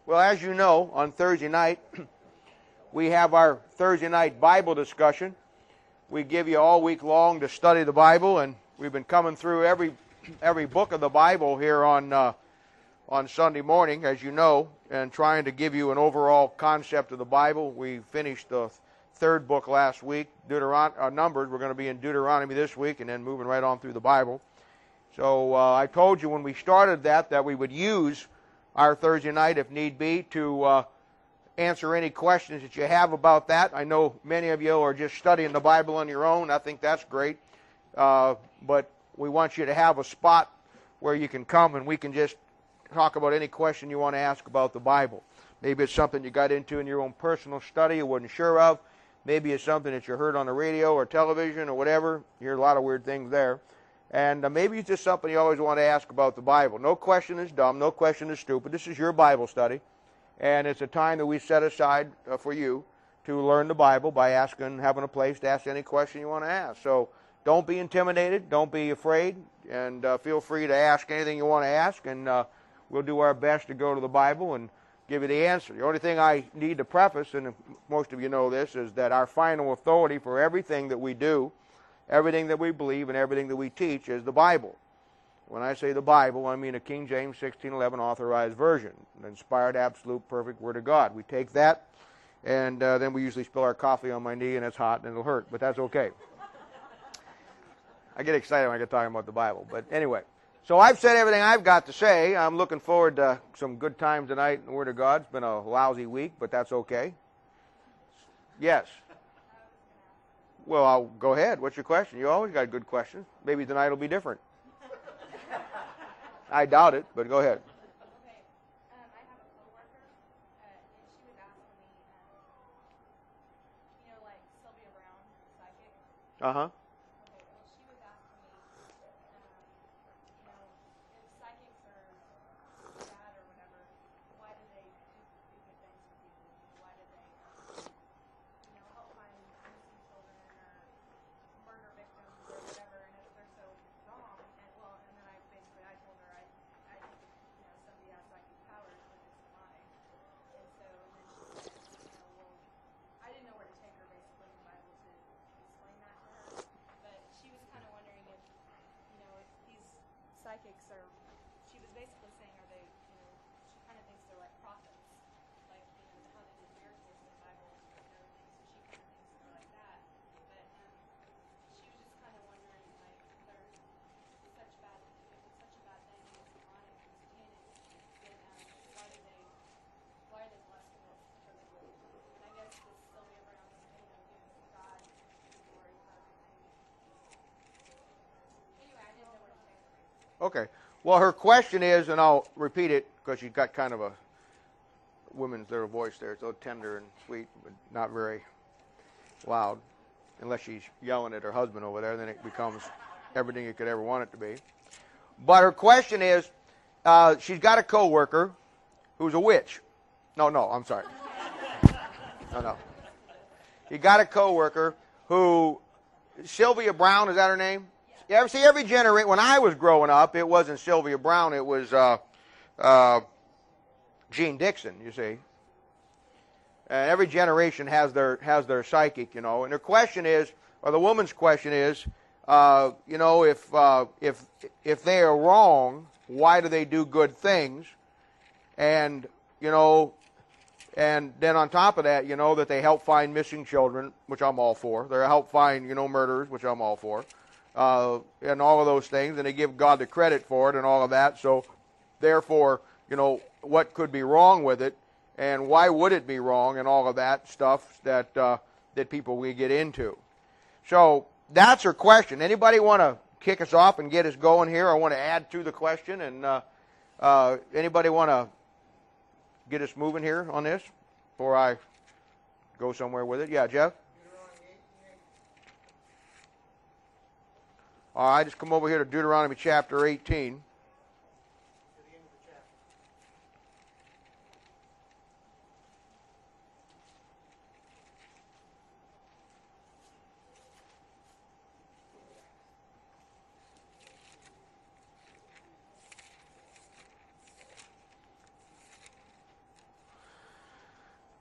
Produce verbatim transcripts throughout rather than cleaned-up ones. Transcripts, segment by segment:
Well, as you know, on Thursday night, we have our Thursday night Bible discussion. We give you all week long to study the Bible, and we've been coming through every every book of the Bible here on uh, on Sunday morning, as you know, and trying to give you an overall concept of the Bible. We finished the third book last week, Deuteron- uh, Numbers. We're going to be in Deuteronomy this week, and then moving right on through the Bible. So uh, I told you when we started that that we would use our Thursday night, if need be, to uh, answer any questions that you have about that. I know many of you are just studying the Bible on your own. I think that's great. Uh, but we want you to have a spot where you can come and we can just talk about any question you want to ask about the Bible. Maybe it's something you got into in your own personal study you wasn't sure of. Maybe it's something that you heard on the radio or television or whatever. You hear a lot of weird things there. And uh, maybe it's just something you always want to ask about the Bible. No question is dumb. No question is stupid. This is your Bible study. And it's a time that we set aside uh, for you to learn the Bible by asking, having a place to ask any question you want to ask. So don't be intimidated. Don't be afraid. And uh, feel free to ask anything you want to ask. And uh, we'll do our best to go to the Bible and give you the answer. The only thing I need to preface, and most of you know this, is that our final authority for everything that we do, everything that we believe, and everything that we teach is the Bible. When I say the Bible, I mean a King James sixteen eleven authorized version, an inspired, absolute, perfect Word of God. We take that, and uh, then we usually spill our coffee on my knee, and it's hot, and it'll hurt, but that's okay. I get excited when I get talking about the Bible, but anyway. So I've said everything I've got to say. I'm looking forward to some good times tonight in the Word of God. It's been a lousy week, but that's okay. Yes. Well, I'll go ahead. What's your question? You always got good questions. Maybe tonight will be different. I doubt it, but go ahead. Okay. Um, I have a coworker, uh, and she was asking me, um, you know, like Sylvia Brown, psychic. Uh huh. Okay. Well, she was asking me, um, you know, if psychics are bad or whatever, why do they do, do good things for people? Why do they, um, you know, help find missing children or murder victims or whatever? And if they're so wrong, and well, and then I basically I told her I I think if, you know, somebody has psychic powers, then it's demonic. And so then she said, you know, well, I didn't know where to take her basically in the Bible to explain that to her, but she was kind of wondering if, you know, if these psychics are, she was basically saying, are they, you know, she kind of thinks they're like prophets, like, you know, how they did miracles in the Bible and everything, so she kind of thinks they're like that. But um, she was just kind of wondering, like, if there's such bad, if it's such a bad thing and it's demonic and satanic, then um, why do they, why are they blessed with it for the good? And I guess this Sylvia Brown, you know, gives God the glory for everything. Anyway, I didn't know where to take her. Okay. Well, her question is, and I'll repeat it because she's got kind of a woman's little voice there, so tender and sweet, but not very loud. Unless she's yelling at her husband over there, then it becomes everything you could ever want it to be. But her question is, uh, she's got a coworker who's a witch. No, no, I'm sorry. No, no. You got a coworker who, Sylvia Brown, is that her name? You ever see every generation? When I was growing up, it wasn't Sylvia Brown. It was uh, uh, Jean Dixon. You see, and every generation has their has their psychic, you know. And her question is, or the woman's question is, uh, you know, if uh, if if they are wrong, why do they do good things? And you know, and then on top of that, you know, that they help find missing children, which I'm all for. They help find, you know, murderers, which I'm all for. Uh, and all of those things, and they give God the credit for it and all of that. So, therefore, you know, what could be wrong with it, and why would it be wrong, and all of that stuff that uh, that people we get into. So that's her question. Anybody want to kick us off and get us going here? I want to add to the question, and uh, uh, anybody want to get us moving here on this before I go somewhere with it? Yeah, Jeff. All right, just come over here to Deuteronomy chapter eighteen.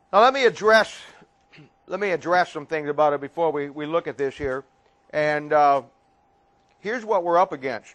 Now let me address let me address some things about it before we, we look at this here. And uh, here's what we're up against.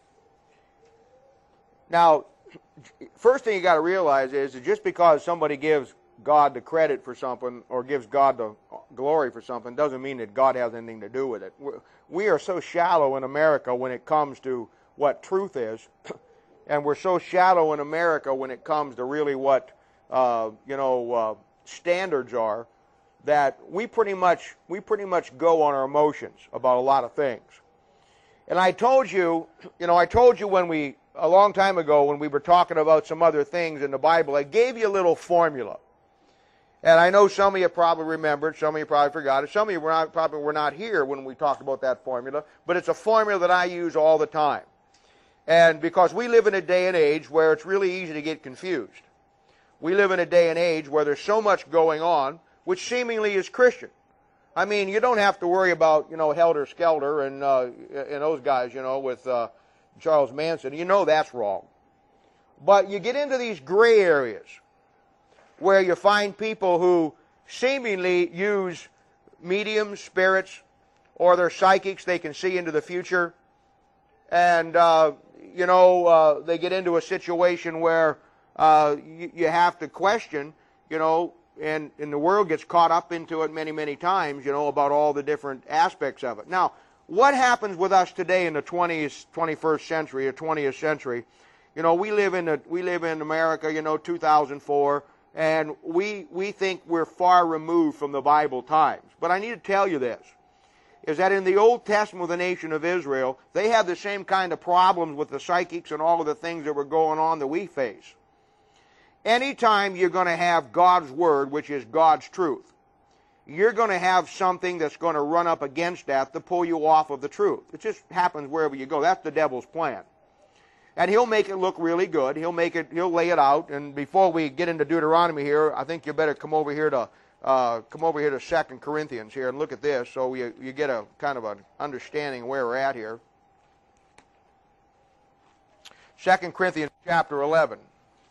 Now, first thing you got to realize is that just because somebody gives God the credit for something or gives God the glory for something doesn't mean that God has anything to do with it. We're, we are so shallow in America when it comes to what truth is, and we're so shallow in America when it comes to really what uh, you know uh, standards are, that we pretty much we pretty much go on our emotions about a lot of things. And I told you, you know, I told you when we a long time ago when we were talking about some other things in the Bible, I gave you a little formula. And I know some of you probably remembered, some of you probably forgot it, some of you were not, probably were not here when we talked about that formula, but it's a formula that I use all the time. And because we live in a day and age where it's really easy to get confused. We live in a day and age where there's so much going on, which seemingly is Christian. I mean, you don't have to worry about, you know, Helter Skelter and, uh, and those guys, you know, with uh, Charles Manson. You know that's wrong. But you get into these gray areas where you find people who seemingly use mediums, spirits, or they're psychics. They can see into the future. And, uh, you know, uh, they get into a situation where uh, you, you have to question, you know, and, and the world gets caught up into it many, many times, you know, about all the different aspects of it. Now, what happens with us today in the twentieth, twenty-first century or twentieth century? You know, we live in the, we live in America, you know, two thousand four, and we we think we're far removed from the Bible times. But I need to tell you this, is that in the Old Testament with the nation of Israel, they had the same kind of problems with the psychics and all of the things that were going on that we face. Anytime you're going to have God's Word, which is God's truth, you're going to have something that's going to run up against that to pull you off of the truth. It just happens wherever you go. That's the devil's plan. And he'll make it look really good. He'll make it, he'll lay it out. And before we get into Deuteronomy here, I think you better come over here to uh, come over here to Second Corinthians here and look at this, so you you get a kind of an understanding where we're at here. Second Corinthians chapter eleven.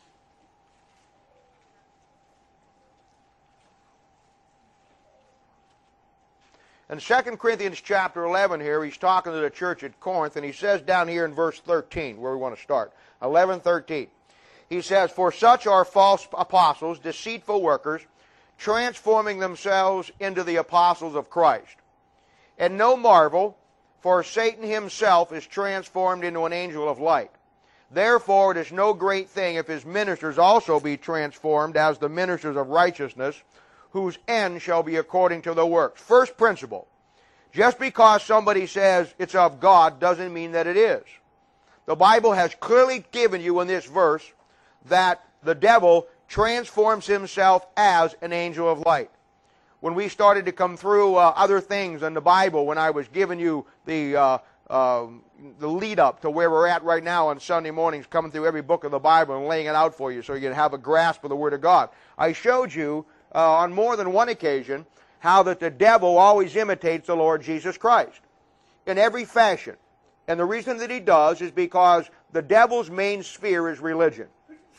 In Second Corinthians chapter eleven here, he's talking to the church at Corinth, and he says down here in verse thirteen, where we want to start, eleven thirteen. He says, "For such are false apostles, deceitful workers, transforming themselves into the apostles of Christ. And no marvel, for Satan himself is transformed into an angel of light. Therefore it is no great thing if his ministers also be transformed as the ministers of righteousness, whose end shall be according to the works." First principle, just because somebody says it's of God doesn't mean that it is. The Bible has clearly given you in this verse that the devil transforms himself as an angel of light. When we started to come through uh, other things in the Bible, when I was giving you the uh, uh, the lead up to where we're at right now on Sunday mornings, coming through every book of the Bible and laying it out for you so you can have a grasp of the Word of God, I showed you Uh, on more than one occasion, how that the devil always imitates the Lord Jesus Christ in every fashion. And the reason that he does is because the devil's main sphere is religion.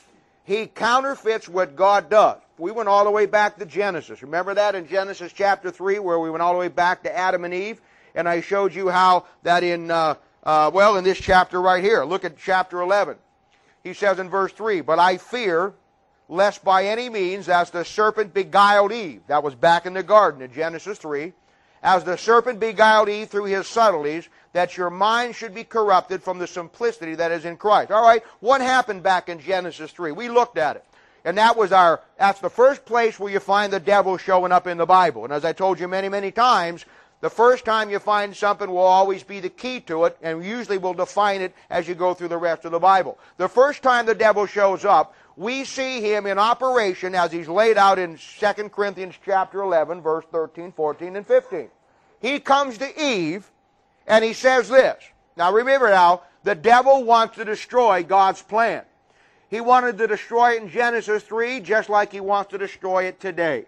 He counterfeits what God does. We went all the way back to Genesis. Remember that in Genesis chapter three, where we went all the way back to Adam and Eve? And I showed you how that in, uh, uh, well, in this chapter right here. Look at chapter eleven. He says in verse three, "But I fear lest by any means, as the serpent beguiled Eve," that was back in the garden in Genesis three, "as the serpent beguiled Eve through his subtleties, that your mind should be corrupted from the simplicity that is in Christ." All right, what happened back in Genesis three? We looked at it. And that was our, that's the first place where you find the devil showing up in the Bible. And as I told you many, many times, the first time you find something will always be the key to it, and usually will define it as you go through the rest of the Bible. The first time the devil shows up, we see him in operation as he's laid out in Second Corinthians chapter eleven, verse thirteen, fourteen, and fifteen. He comes to Eve, and he says this. Now remember now, the devil wants to destroy God's plan. He wanted to destroy it in Genesis three, just like he wants to destroy it today.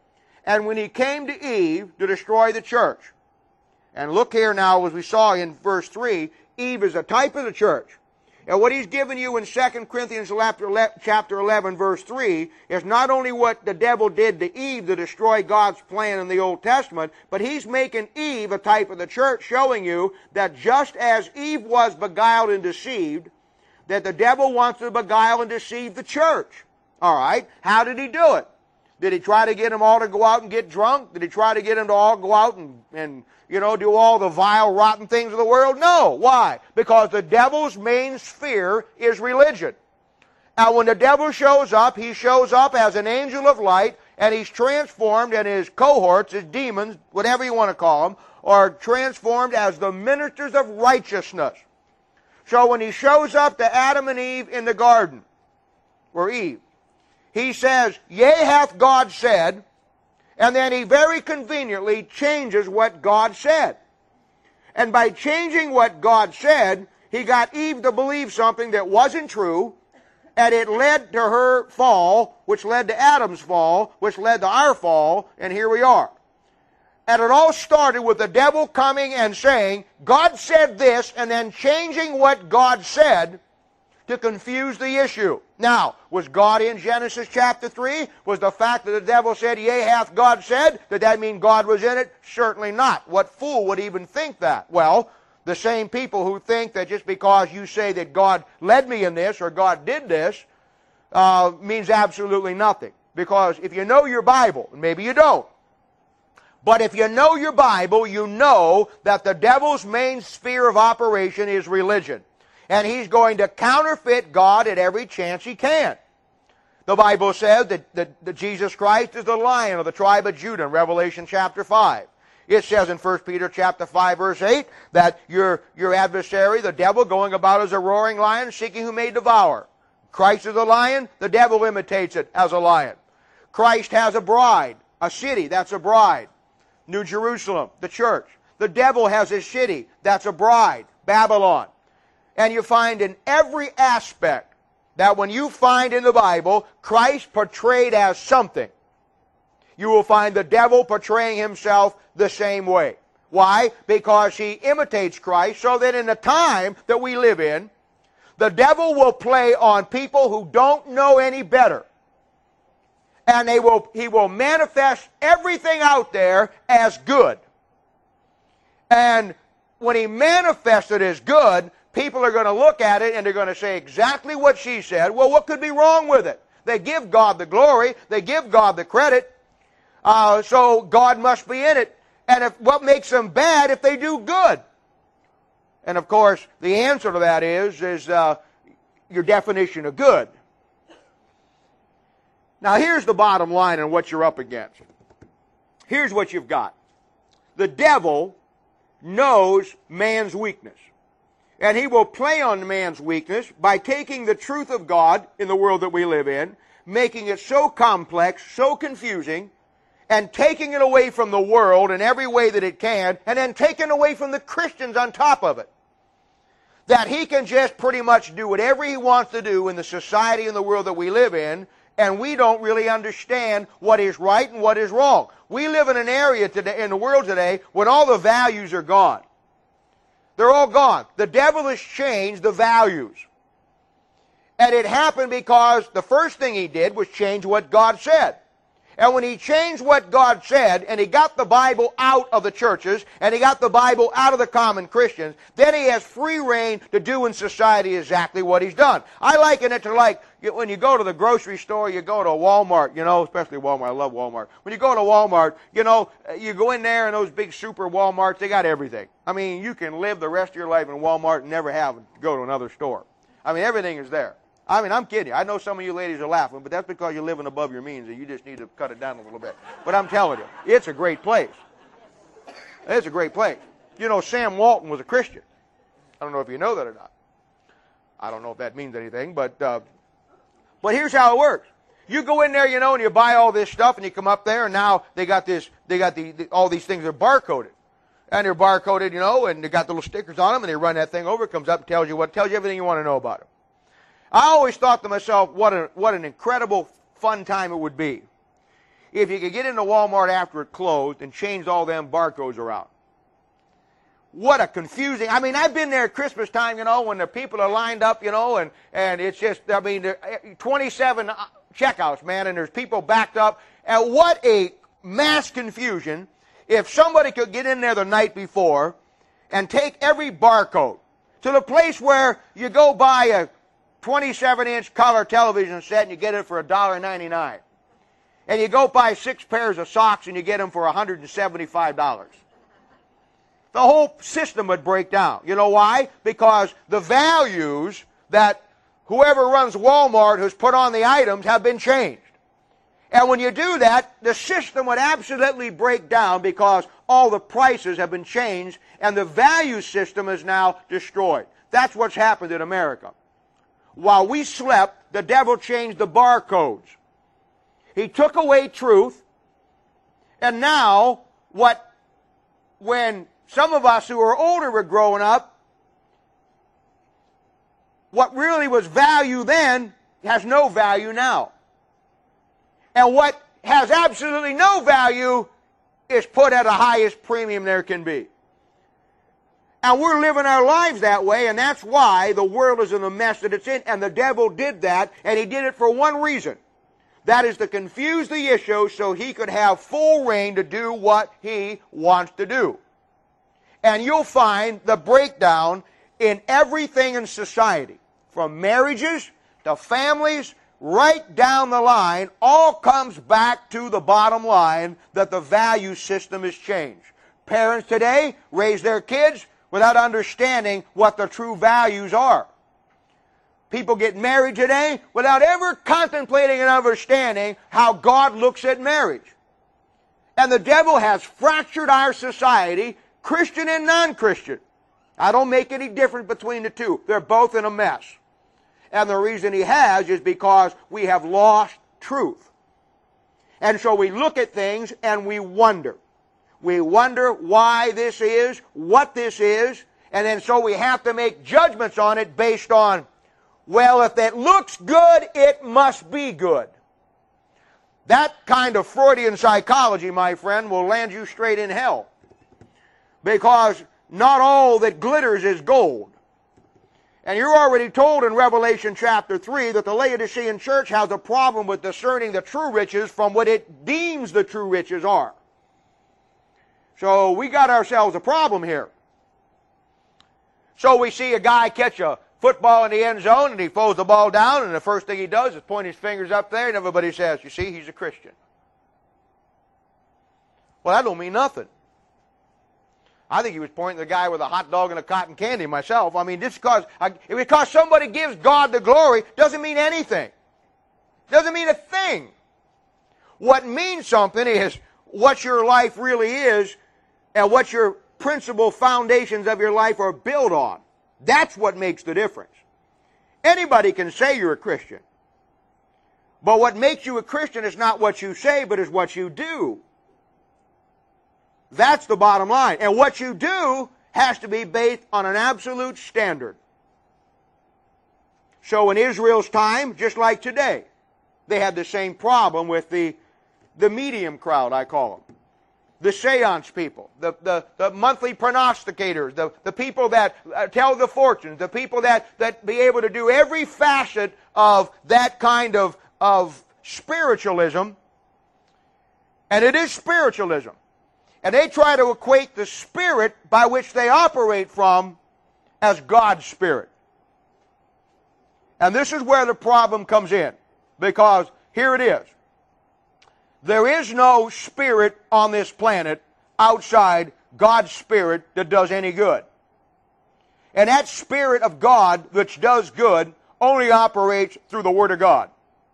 And when he came to Eve to destroy the church, and look here now, as we saw in verse three, Eve is a type of the church. And what he's given you in Second Corinthians chapter eleven, verse three, is not only what the devil did to Eve to destroy God's plan in the Old Testament, but he's making Eve a type of the church, showing you that just as Eve was beguiled and deceived, that the devil wants to beguile and deceive the church. All right, how did he do it? Did he try to get them all to go out and get drunk? Did he try to get them to all go out and, and you know, do all the vile, rotten things of the world? No. Why? Because the devil's main sphere is religion. Now, when the devil shows up, he shows up as an angel of light, and he's transformed, and his cohorts, his demons, whatever you want to call them, are transformed as the ministers of righteousness. So when he shows up to Adam and Eve in the garden, or Eve, he says, "Yea, hath God said," and then he very conveniently changes what God said. And by changing what God said, he got Eve to believe something that wasn't true, and it led to her fall, which led to Adam's fall, which led to our fall, and here we are. And it all started with the devil coming and saying, God said this, and then changing what God said to confuse the issue. Now, was God in Genesis chapter three? Was the fact that the devil said, "Yea, hath God said," did that mean God was in it? Certainly not. What fool would even think that? Well, the same people who think that just because you say that God led me in this or God did this uh, means absolutely nothing. Because if you know your Bible, and maybe you don't, but if you know your Bible, you know that the devil's main sphere of operation is religion. And he's going to counterfeit God at every chance he can. The Bible says that, that, that Jesus Christ is the Lion of the tribe of Judah in Revelation chapter five. It says in First Peter chapter five, verse eight, that your, your adversary, the devil, going about as a roaring lion, seeking whom may devour. Christ is a lion, the devil imitates it as a lion. Christ has a bride, a city, that's a bride. New Jerusalem, the church. The devil has a city, that's a bride, Babylon. And you find in every aspect that when you find in the Bible Christ portrayed as something, you will find the devil portraying himself the same way. Why? Because he imitates Christ, so that in the time that we live in, the devil will play on people who don't know any better. And they will, he will manifest everything out there as good. And when he manifests it as good, people are going to look at it and they're going to say exactly what she said. Well, what could be wrong with it? They give God the glory. They give God the credit. Uh, so God must be in it. And if, what makes them bad if they do good? And of course, the answer to that is, is uh, your definition of good. Now here's the bottom line on what you're up against. Here's what you've got. The devil knows man's weakness. And he will play on man's weakness by taking the truth of God in the world that we live in, making it so complex, so confusing, and taking it away from the world in every way that it can, and then taking away from the Christians on top of it. That he can just pretty much do whatever he wants to do in the society and the world that we live in, and we don't really understand what is right and what is wrong. We live in an area today, in the world today, when all the values are gone. They're all gone. The devil has changed the values. And it happened because the first thing he did was change what God said. And when he changed what God said, and he got the Bible out of the churches, and he got the Bible out of the common Christians, then he has free reign to do in society exactly what he's done. I liken it to like, when you go to the grocery store, you go to Walmart, you know, especially Walmart, I love Walmart. When you go to Walmart, you know, you go in there and those big super Walmarts, they got everything. I mean, you can live the rest of your life in Walmart and never have to go to another store. I mean, everything is there. I mean, I'm kidding you. I know some of you ladies are laughing, but that's because you're living above your means and you just need to cut it down a little bit. But I'm telling you, it's a great place. It's a great place. You know, Sam Walton was a Christian. I don't know if you know that or not. I don't know if that means anything, but uh, but here's how it works. You go in there, you know, and you buy all this stuff, and you come up there, and now they got this. They got the, the all these things that are barcoded, and they're barcoded, you know, and they got the little stickers on them, and they run that thing over. It comes up and tells you what tells you everything you want to know about it. I always thought to myself, what, a, what an incredible fun time it would be if you could get into Walmart after it closed and change all them barcodes around. what a confusing, I mean, I've been there at Christmas time, you know, when the people are lined up, you know, and, and it's just, I mean, there- twenty-seven checkouts, man, and there's people backed up. And what a mass confusion if somebody could get in there the night before and take every barcode to the place where you go buy a twenty-seven inch color television set and you get it for one dollar ninety-nine. And you go buy six pairs of socks and you get them for one hundred seventy-five dollars. The whole system would break down. You know why? Because the values that whoever runs Walmart has put on the items have been changed. And when you do that, the system would absolutely break down because all the prices have been changed and the value system is now destroyed. That's what's happened in America. While we slept, the devil changed the barcodes. He took away truth, and now what, when some of us who are older were growing up, what really was value then has no value now. And what has absolutely no value is put at the highest premium there can be. And we're living our lives that way, and that's why the world is in the mess that it's in. And the devil did that, and he did it for one reason. That is to confuse the issue so he could have full reign to do what he wants to do. And you'll find the breakdown in everything in society, from marriages to families, right down the line, all comes back to the bottom line that the value system has changed. Parents today raise their kids without understanding what the true values are. People get married today without ever contemplating and understanding how God looks at marriage. And the devil has fractured our society, Christian and non-Christian. I don't make any difference between the two. They're both in a mess. And the reason he has is because we have lost truth. And so we look at things and we wonder. We wonder why this is, what this is, and then so we have to make judgments on it based on, well, if it looks good, it must be good. That kind of Freudian psychology, my friend, will land you straight in hell. Because not all that glitters is gold. And you're already told in Revelation chapter three that the Laodicean church has a problem with discerning the true riches from what it deems the true riches are. So we got ourselves a problem here. So we see a guy catch a football in the end zone and he throws the ball down and the first thing he does is point his fingers up there and everybody says, you see, he's a Christian. Well, that don't mean nothing. I think he was pointing at the guy with a hot dog and a cotton candy myself. I mean, just because, because somebody gives God the glory doesn't mean anything. Doesn't mean a thing. What means something is what your life really is and what your principal foundations of your life are built on. That's what makes the difference. Anybody can say you're a Christian. But what makes you a Christian is not what you say, but is what you do. That's the bottom line. And what you do has to be based on an absolute standard. So in Israel's time, just like today, they had the same problem with the, the medium crowd, I call them. The seance people, the, the, the monthly prognosticators, the, the people that uh, tell the fortunes, the people that, that be able to do every facet of that kind of, of spiritualism. And it is spiritualism. And they try to equate the spirit by which they operate from as God's spirit. And this is where the problem comes in. Because here it is. There is no spirit on this planet outside God's spirit that does any good. And that spirit of God which does good only operates through the Word of God.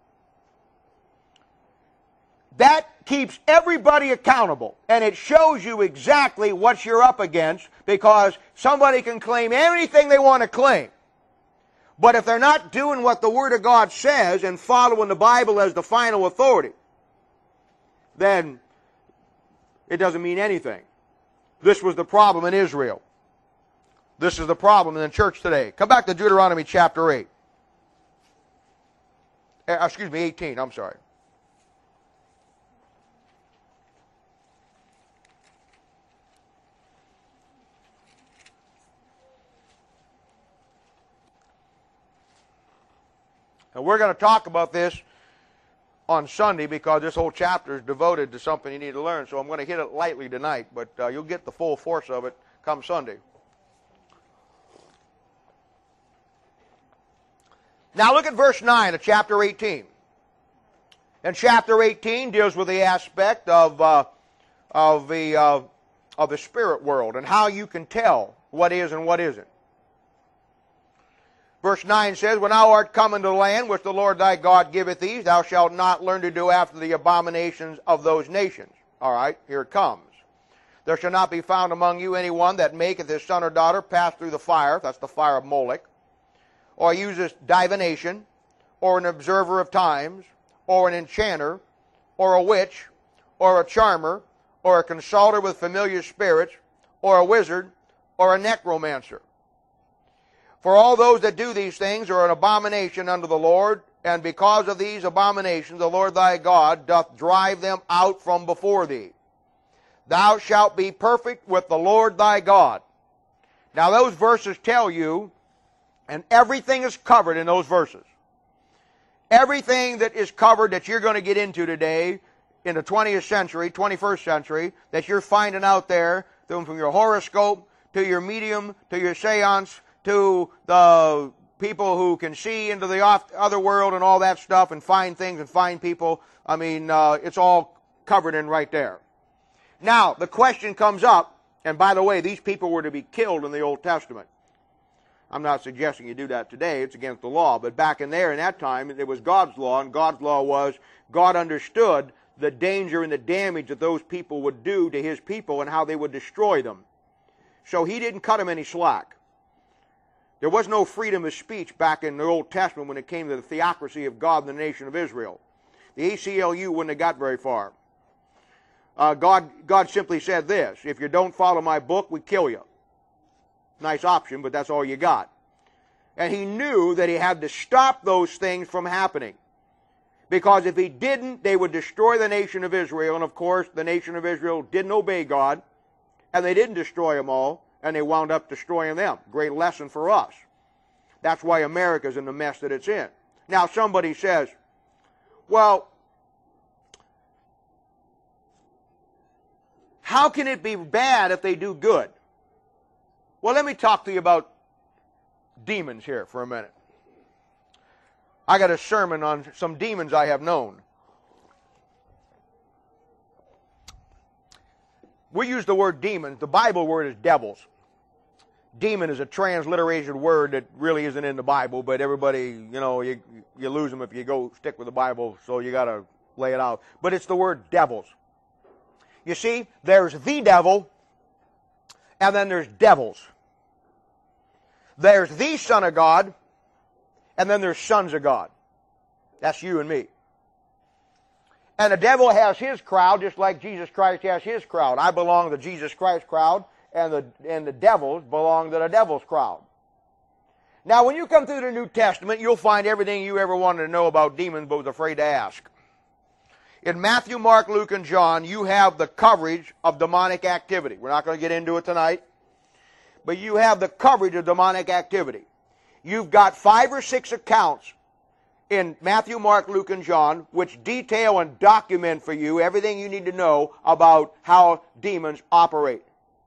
That keeps everybody accountable, and it shows you exactly what you're up against, because somebody can claim anything they want to claim. But if they're not doing what the Word of God says and following the Bible as the final authority, then it doesn't mean anything. This was the problem in Israel. This is the problem in the church today. Come back to Deuteronomy chapter eight. Uh, excuse me, eighteen, I'm sorry. Now, we're going to talk about this on Sunday because this whole chapter is devoted to something you need to learn. So I'm going to hit it lightly tonight, but uh, you'll get the full force of it come Sunday. Now look at verse nine of chapter eighteen. And chapter eighteen deals with the aspect of uh, of the uh, of the spirit world and how you can tell what is and what isn't. Verse nine says, "When thou art come into the land which the Lord thy God giveth thee, thou shalt not learn to do after the abominations of those nations." All right, here it comes. "There shall not be found among you any one that maketh his son or daughter pass through the fire," that's the fire of Molech, "or uses divination, or an observer of times, or an enchanter, or a witch, or a charmer, or a consulter with familiar spirits, or a wizard, or a necromancer. For all those that do these things are an abomination unto the Lord, and because of these abominations the Lord thy God doth drive them out from before thee. Thou shalt be perfect with the Lord thy God." Now those verses tell you, and everything is covered in those verses. Everything that is covered that you're going to get into today in the twentieth century, twenty-first century, that you're finding out there, from your horoscope to your medium to your seance to the people who can see into the other world and all that stuff and find things and find people. I mean, uh, it's all covered in right there. Now, the question comes up, and by the way, these people were to be killed in the Old Testament. I'm not suggesting you do that today. It's against the law. But back in there, in that time, it was God's law, and God's law was God understood the danger and the damage that those people would do to his people and how they would destroy them. So he didn't cut them any slack. There was no freedom of speech back in the Old Testament when it came to the theocracy of God and the nation of Israel. The A C L U wouldn't have got very far. Uh, God, God simply said this: if you don't follow my book, we kill you. Nice option, but that's all you got. And he knew that he had to stop those things from happening. Because if he didn't, they would destroy the nation of Israel. And of course, the nation of Israel didn't obey God. And they didn't destroy them all. And they wound up destroying them. Great lesson for us. That's why America's in the mess that it's in. Now somebody says, well, how can it be bad if they do good? Well, let me talk to you about demons here for a minute. I got a sermon on some demons I have known. We use the word demons. The Bible word is devils. Demon is a transliterated word that really isn't in the Bible, but everybody, you know, you, you lose them if you go stick with the Bible, so you got to lay it out. But it's the word devils. You see, there's the devil, and then there's devils. There's the Son of God, and then there's sons of God. That's you and me. And the devil has his crowd, just like Jesus Christ has his crowd. I belong to the Jesus Christ crowd, and the, and the devils belong to the devil's crowd. Now, when you come through the New Testament, you'll find everything you ever wanted to know about demons but was afraid to ask. In Matthew, Mark, Luke, and John, you have the coverage of demonic activity. We're not going to get into it tonight. But you have the coverage of demonic activity. You've got five or six accounts in Matthew, Mark, Luke, and John which detail and document for you everything you need to know about how demons operate.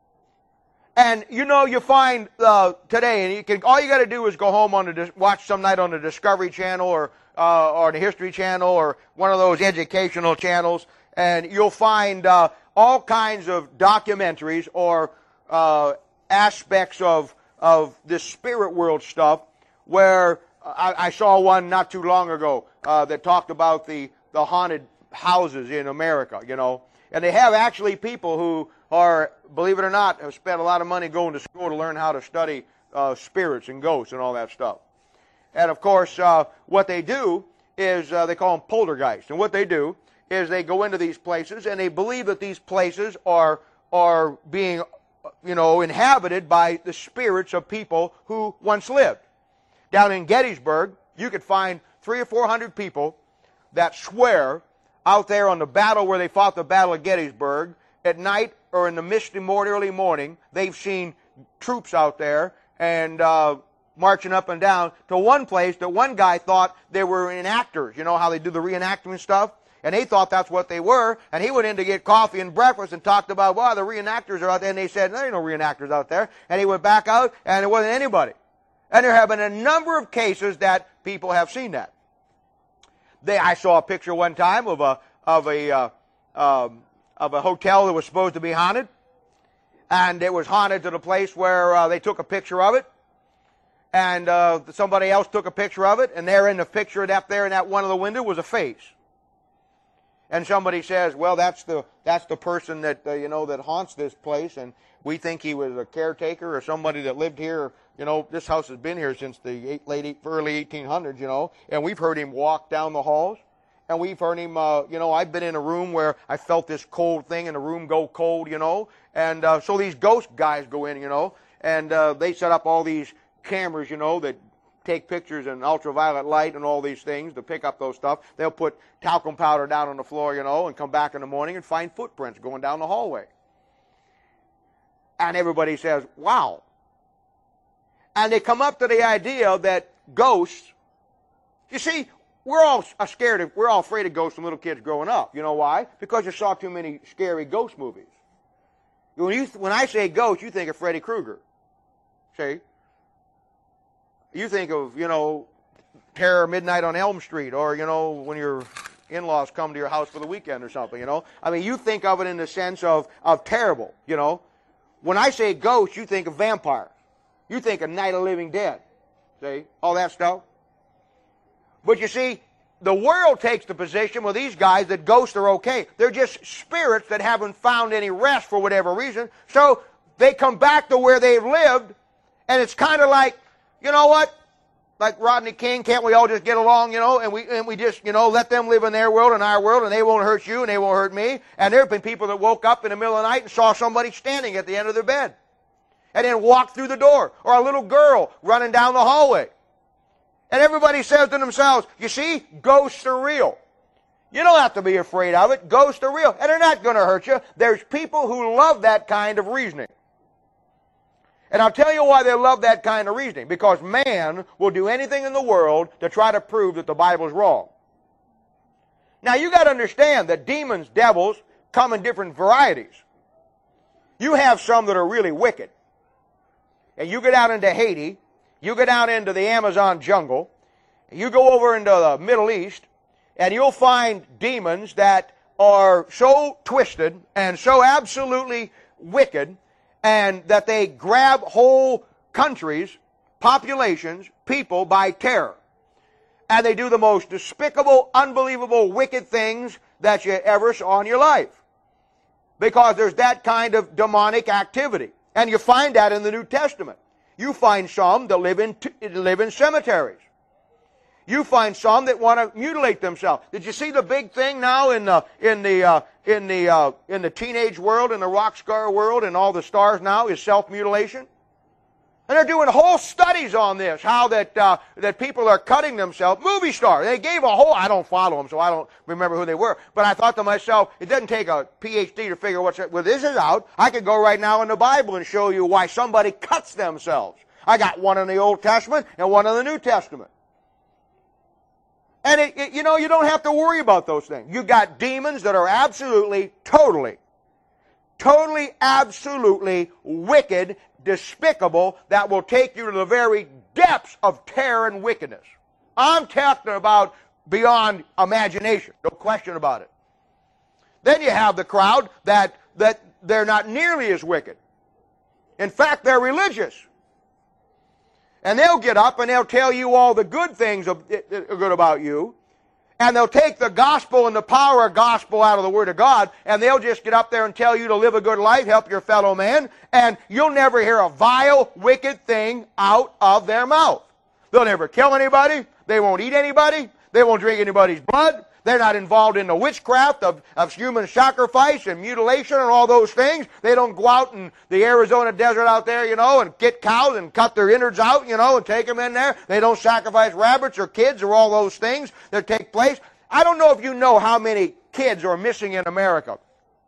And you know, you find uh, today, and you can all you got to do is go home on the watch some night on the Discovery Channel or uh, or the History Channel or one of those educational channels, and you'll find uh, all kinds of documentaries or uh, aspects of of this spirit world stuff. Where I, I saw one not too long ago uh, that talked about the the haunted houses in America, you know, and they have actually people who are, believe it or not, have spent a lot of money going to school to learn how to study uh, spirits and ghosts and all that stuff. And of course, uh, what they do is uh, they call them poltergeists. And what they do is they go into these places and they believe that these places are are being, you know, inhabited by the spirits of people who once lived. Down in Gettysburg, you could find three or four hundred people that swear out there on the battle where they fought the Battle of Gettysburg at night or in the misty morning, early morning, they've seen troops out there, and uh, marching up and down to one place that one guy thought they were enactors. You know how they do the reenactment stuff? And they thought that's what they were. And he went in to get coffee and breakfast and talked about, well, the reenactors are out there. And they said, there ain't no reenactors out there. And he went back out, and there wasn't anybody. And there have been a number of cases that people have seen that. They, I saw a picture one time of a of a uh, um, of a hotel that was supposed to be haunted, and it was haunted to the place where uh, they took a picture of it, and uh, somebody else took a picture of it, and there in the picture up there in that one of the window was a face. And somebody says, well, that's the that's the person that uh, you know that haunts this place, and we think he was a caretaker or somebody that lived here. You know, this house has been here since the late early eighteen hundreds. You know, and we've heard him walk down the halls, and we've heard him. Uh, you know, I've been in a room where I felt this cold thing, and the room go cold. You know, and uh, so these ghost guys go in. You know, and uh, they set up all these cameras. You know that take pictures in ultraviolet light and all these things to pick up those stuff. They'll put talcum powder down on the floor, you know, and come back in the morning and find footprints going down the hallway. And everybody says, wow. And they come up to the idea that ghosts, you see, we're all scared of, we're all afraid of ghosts when little kids growing up. You know why? Because you saw too many scary ghost movies. When, you, when I say ghost, you think of Freddy Krueger. See? You think of, you know, Terror Midnight on Elm Street, or, you know, when your in-laws come to your house for the weekend or something, you know. I mean, you think of it in the sense of, of terrible, you know. When I say ghost, you think of vampire. You think of Night of the Living Dead. See? All that stuff. But you see, the world takes the position with these guys that ghosts are okay. They're just spirits that haven't found any rest for whatever reason. So they come back to where they've lived, and it's kind of like, you know what? Like Rodney King, can't we all just get along, you know, and we and we just, you know, let them live in their world and our world, and they won't hurt you and they won't hurt me. And there have been people that woke up in the middle of the night and saw somebody standing at the end of their bed and then walked through the door, or a little girl running down the hallway. And everybody says to themselves, you see, ghosts are real. You don't have to be afraid of it. Ghosts are real, and they're not going to hurt you. There's people who love that kind of reasoning. And I'll tell you why they love that kind of reasoning. Because man will do anything in the world to try to prove that the Bible's wrong. Now, you got to understand that demons, devils, come in different varieties. You have some that are really wicked. And you go down into Haiti, you go down into the Amazon jungle, you go over into the Middle East, and you'll find demons that are so twisted and so absolutely wicked, and that they grab whole countries, populations, people by terror. And they do the most despicable, unbelievable, wicked things that you ever saw in your life. Because there's that kind of demonic activity. And you find that in the New Testament. You find some that live in, live in cemeteries. You find some that want to mutilate themselves. Did you see the big thing now in the in the uh, in the uh, in the teenage world, in the rock star world, and all the stars now is self-mutilation? And they're doing whole studies on this, how that uh, that people are cutting themselves. Movie stars. They gave a whole. I don't follow them, so I don't remember who they were. But I thought to myself, it doesn't take a P H D to figure what's. Well, this is out. I could go right now in the Bible and show you why somebody cuts themselves. I got one in the Old Testament and one in the New Testament. And, it, it, you know, you don't have to worry about those things. You've got demons that are absolutely, totally, totally, absolutely wicked, despicable, that will take you to the very depths of terror and wickedness. I'm talking about beyond imagination. No question about it. Then you have the crowd that, that they're not nearly as wicked. In fact, they're religious. And they'll get up and they'll tell you all the good things of, that are good about you. And they'll take the gospel and the power of gospel out of the Word of God, and they'll just get up there and tell you to live a good life, help your fellow man, and you'll never hear a vile, wicked thing out of their mouth. They'll never kill anybody. They won't eat anybody. They won't drink anybody's blood. They're not involved in the witchcraft of, of human sacrifice and mutilation and all those things. They don't go out in the Arizona desert out there, you know, and get cows and cut their innards out, you know, and take them in there. They don't sacrifice rabbits or kids or all those things that take place. I don't know if you know how many kids are missing in America.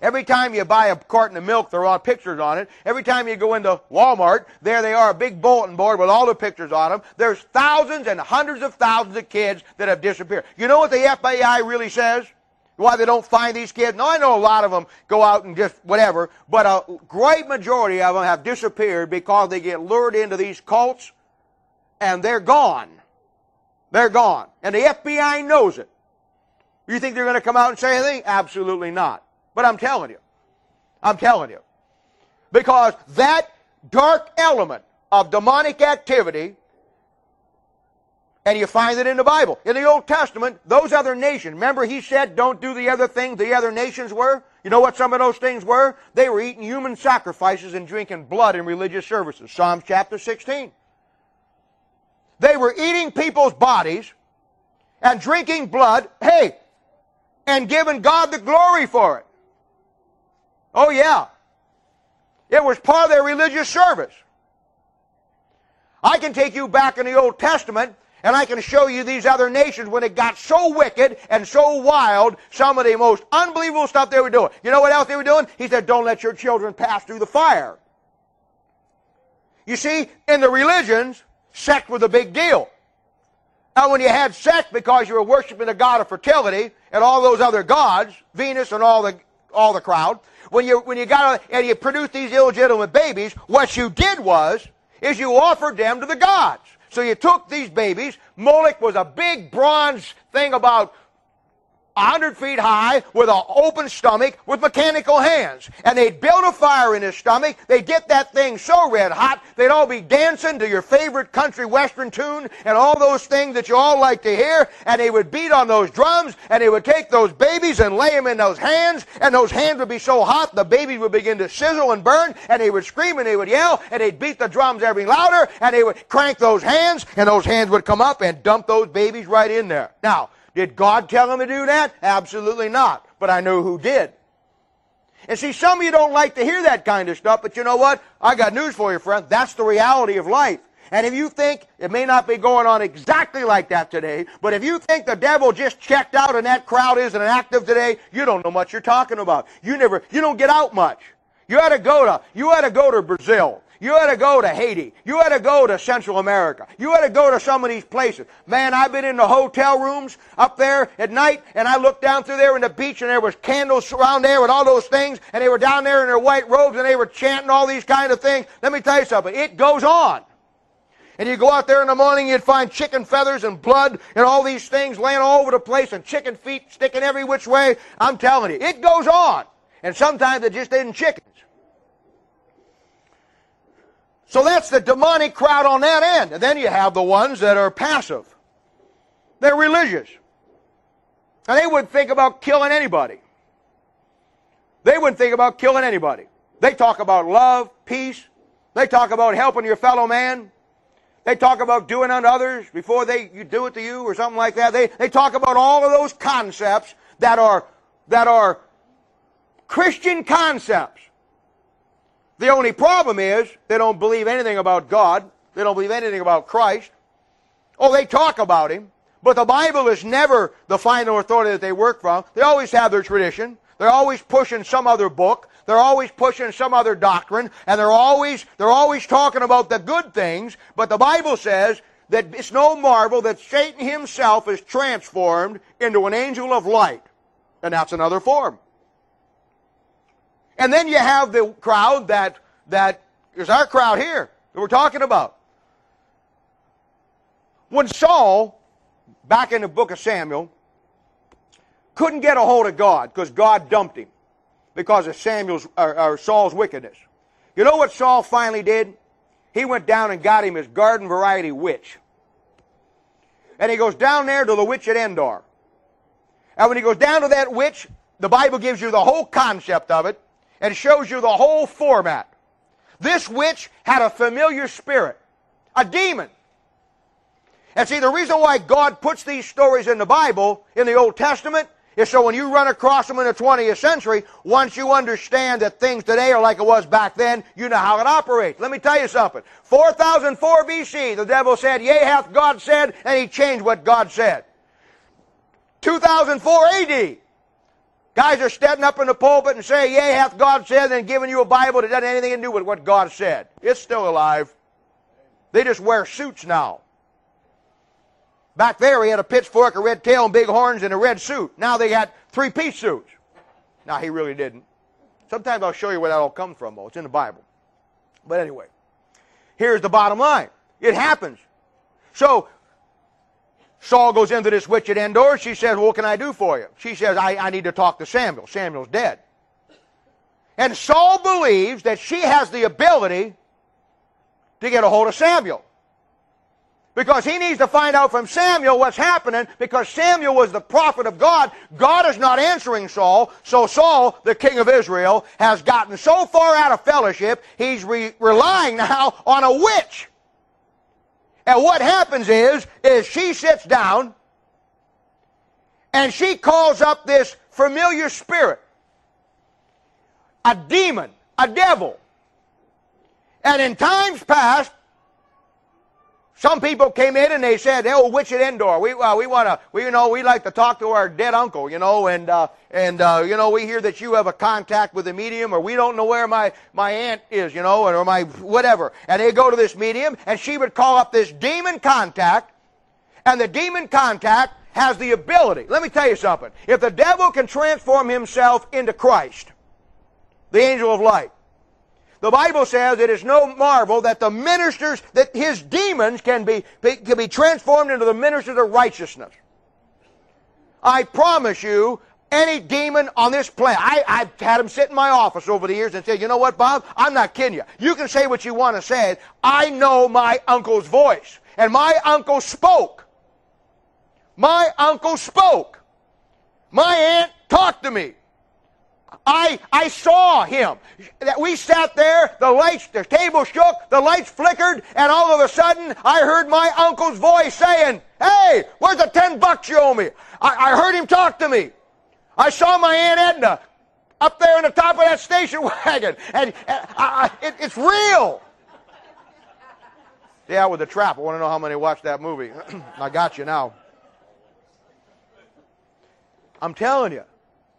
Every time you buy a carton of milk, there are pictures on it. Every time you go into Walmart, there they are, a big bulletin board with all the pictures on them. There's thousands and hundreds of thousands of kids that have disappeared. You know what the F B I really says? Why they don't find these kids? Now, I know a lot of them go out and just whatever, but a great majority of them have disappeared because they get lured into these cults, and they're gone. They're gone. And the F B I knows it. You think they're going to come out and say anything? Absolutely not. But I'm telling you. I'm telling you. Because that dark element of demonic activity, and you find it in the Bible. In the Old Testament, those other nations, remember he said, don't do the other things the other nations were? You know what some of those things were? They were eating human sacrifices and drinking blood in religious services. Psalms chapter sixteen. They were eating people's bodies and drinking blood, hey, and giving God the glory for it. Oh yeah. It was part of their religious service. I can take you back in the Old Testament, and I can show you these other nations when it got so wicked and so wild, some of the most unbelievable stuff they were doing. You know what else they were doing? He said, don't let your children pass through the fire. You see, in the religions, sex was a big deal. Now, when you had sex because you were worshiping the god of fertility and all those other gods, Venus and all the all the crowd, when you when you got and you produced these illegitimate babies, what you did was is you offered them to the gods. So you took these babies. Moloch was a big bronze thing about a hundred feet high with an open stomach with mechanical hands. And they'd build a fire in his stomach. They'd get that thing so red hot, they'd all be dancing to your favorite country western tune and all those things that you all like to hear. And they would beat on those drums, and they would take those babies and lay them in those hands. And those hands would be so hot, the babies would begin to sizzle and burn. And they would scream and they would yell. And they'd beat the drums every louder. And they would crank those hands. And those hands would come up and dump those babies right in there. Now, did God tell him to do that? Absolutely not. But I know who did. And see, some of you don't like to hear that kind of stuff, but you know what? I got news for you, friend. That's the reality of life. And if you think it may not be going on exactly like that today, but if you think the devil just checked out and that crowd isn't active today, you don't know what you're talking about. You never, you don't get out much. You ought to go to, you ought to go to Brazil. You ought to go to Haiti. You ought to go to Central America. You ought to go to some of these places. Man, I've been in the hotel rooms up there at night, and I looked down through there in the beach, and there was candles around there with all those things, and they were down there in their white robes, and they were chanting all these kind of things. Let me tell you something. It goes on. And you go out there in the morning, you'd find chicken feathers and blood and all these things laying all over the place, and chicken feet sticking every which way. I'm telling you, it goes on. And sometimes it just isn't chickens. So that's the demonic crowd on that end. And then you have the ones that are passive. They're religious. And they wouldn't think about killing anybody. They wouldn't think about killing anybody. They talk about love, peace. They talk about helping your fellow man. They talk about doing unto others before they you do it to you or something like that. They, they talk about all of those concepts that are, that are Christian concepts. The only problem is they don't believe anything about God. They don't believe anything about Christ. Oh, they talk about Him, but the Bible is never the final authority that they work from. They always have their tradition. They're always pushing some other book. They're always pushing some other doctrine, and they're always they're always talking about the good things. But the Bible says that it's no marvel that Satan himself is transformed into an angel of light, and that's another form. And then you have the crowd that, that is our crowd here that we're talking about. When Saul, back in the book of Samuel, couldn't get a hold of God because God dumped him because of Samuel's or, or Saul's wickedness. You know what Saul finally did? He went down and got him his garden variety witch. And he goes down there to the witch at Endor. And when he goes down to that witch, the Bible gives you the whole concept of it. And shows you the whole format. This witch had a familiar spirit, a demon. And see, the reason why God puts these stories in the Bible, in the Old Testament, is so when you run across them in the twentieth century, once you understand that things today are like it was back then, you know how it operates. Let me tell you something. four thousand four B C, the devil said, yea, hath God said, and he changed what God said. two thousand four A D, Guys are stepping up in the pulpit and saying, yea, hath God said, and giving you a Bible that doesn't have anything to do with what God said. It's still alive. They just wear suits now. Back there, he had a pitchfork, a red tail, and big horns, and a red suit. Now they got three-piece suits. Now, he really didn't. Sometimes I'll show you where that all comes from, though. It's in the Bible. But anyway, here's the bottom line. It happens. So, Saul goes into this witch at Endor. She says, well, what can I do for you? She says, I, I need to talk to Samuel. Samuel's dead. And Saul believes that she has the ability to get a hold of Samuel. Because he needs to find out from Samuel what's happening, because Samuel was the prophet of God. God is not answering Saul, so Saul, the king of Israel, has gotten so far out of fellowship, he's re relying now on a witch. And what happens is, is she sits down, and she calls up this familiar spirit, a demon, a devil. And in times past, some people came in and they said, "Oh, witch at Endor. We uh, we want to, we you know, we like to talk to our dead uncle, you know, and uh, and uh, you know, we hear that you have a contact with a medium, or we don't know where my my aunt is, you know, or my whatever." And they go to this medium, and she would call up this demon contact, and the demon contact has the ability. Let me tell you something. If the devil can transform himself into Christ, the angel of light, the Bible says it is no marvel that the ministers, that his demons can be, can be transformed into the ministers of righteousness. I promise you, any demon on this planet, I, I've had them sit in my office over the years and say, you know what, Bob, I'm not kidding you. You can say what you want to say. I know my uncle's voice. And my uncle spoke. My uncle spoke. My aunt talked to me. I, I saw him. We sat there, the lights, the table shook, the lights flickered, and all of a sudden I heard my uncle's voice saying, "Hey, where's the ten bucks you owe me?" I, I heard him talk to me. I saw my Aunt Edna up there on the top of that station wagon, and, and I, I, it, it's real. Yeah, with the trap. I want to know how many watched that movie. I got you now. I'm telling you.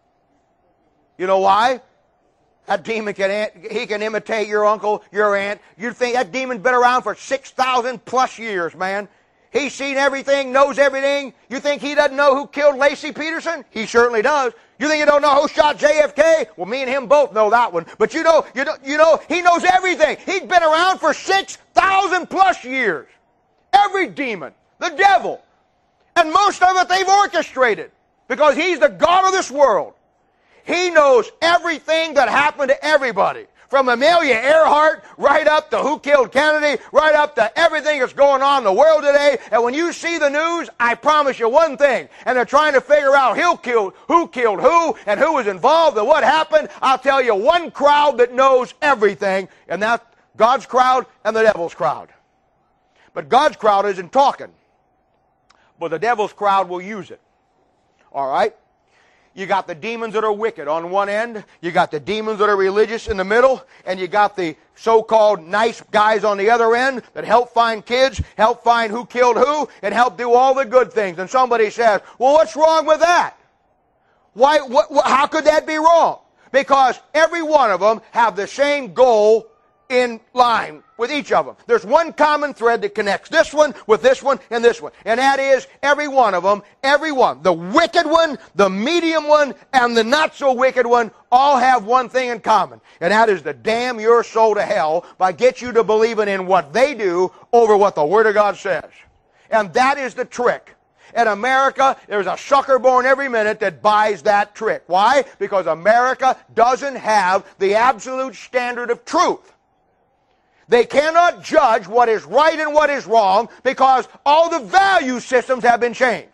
You know why? That demon can, he can imitate your uncle, your aunt. You think that demon's been around for six thousand plus years, man. He's seen everything, knows everything. You think he doesn't know who killed Lacey Peterson? He certainly does. You think you don't know who shot J F K? Well, me and him both know that one. But you know, you know, you know, he knows everything. He's been around for six thousand plus years. Every demon, the devil. And most of it they've orchestrated, because he's the God of this world. He knows everything that happened to everybody. From Amelia Earhart, right up to who killed Kennedy, right up to everything that's going on in the world today. And when you see the news, I promise you one thing, and they're trying to figure out who killed, who killed who, and who was involved, and what happened, I'll tell you one crowd that knows everything, and that's God's crowd and the devil's crowd. But God's crowd isn't talking. But the devil's crowd will use it. All right? You got the demons that are wicked on one end, you got the demons that are religious in the middle, and you got the so-called nice guys on the other end that help find kids, help find who killed who, and help do all the good things. And somebody says, well, what's wrong with that? Why? What, what, how could that be wrong? Because every one of them have the same goal in line with each of them. There's one common thread that connects this one with this one and this one. And that is every one of them, every one, the wicked one, the medium one, and the not so wicked one, all have one thing in common. And that is to damn your soul to hell by get you to believing in what they do over what the Word of God says. And that is the trick. In America, there's a sucker born every minute that buys that trick. Why? Because America doesn't have the absolute standard of truth. They cannot judge what is right and what is wrong because all the value systems have been changed.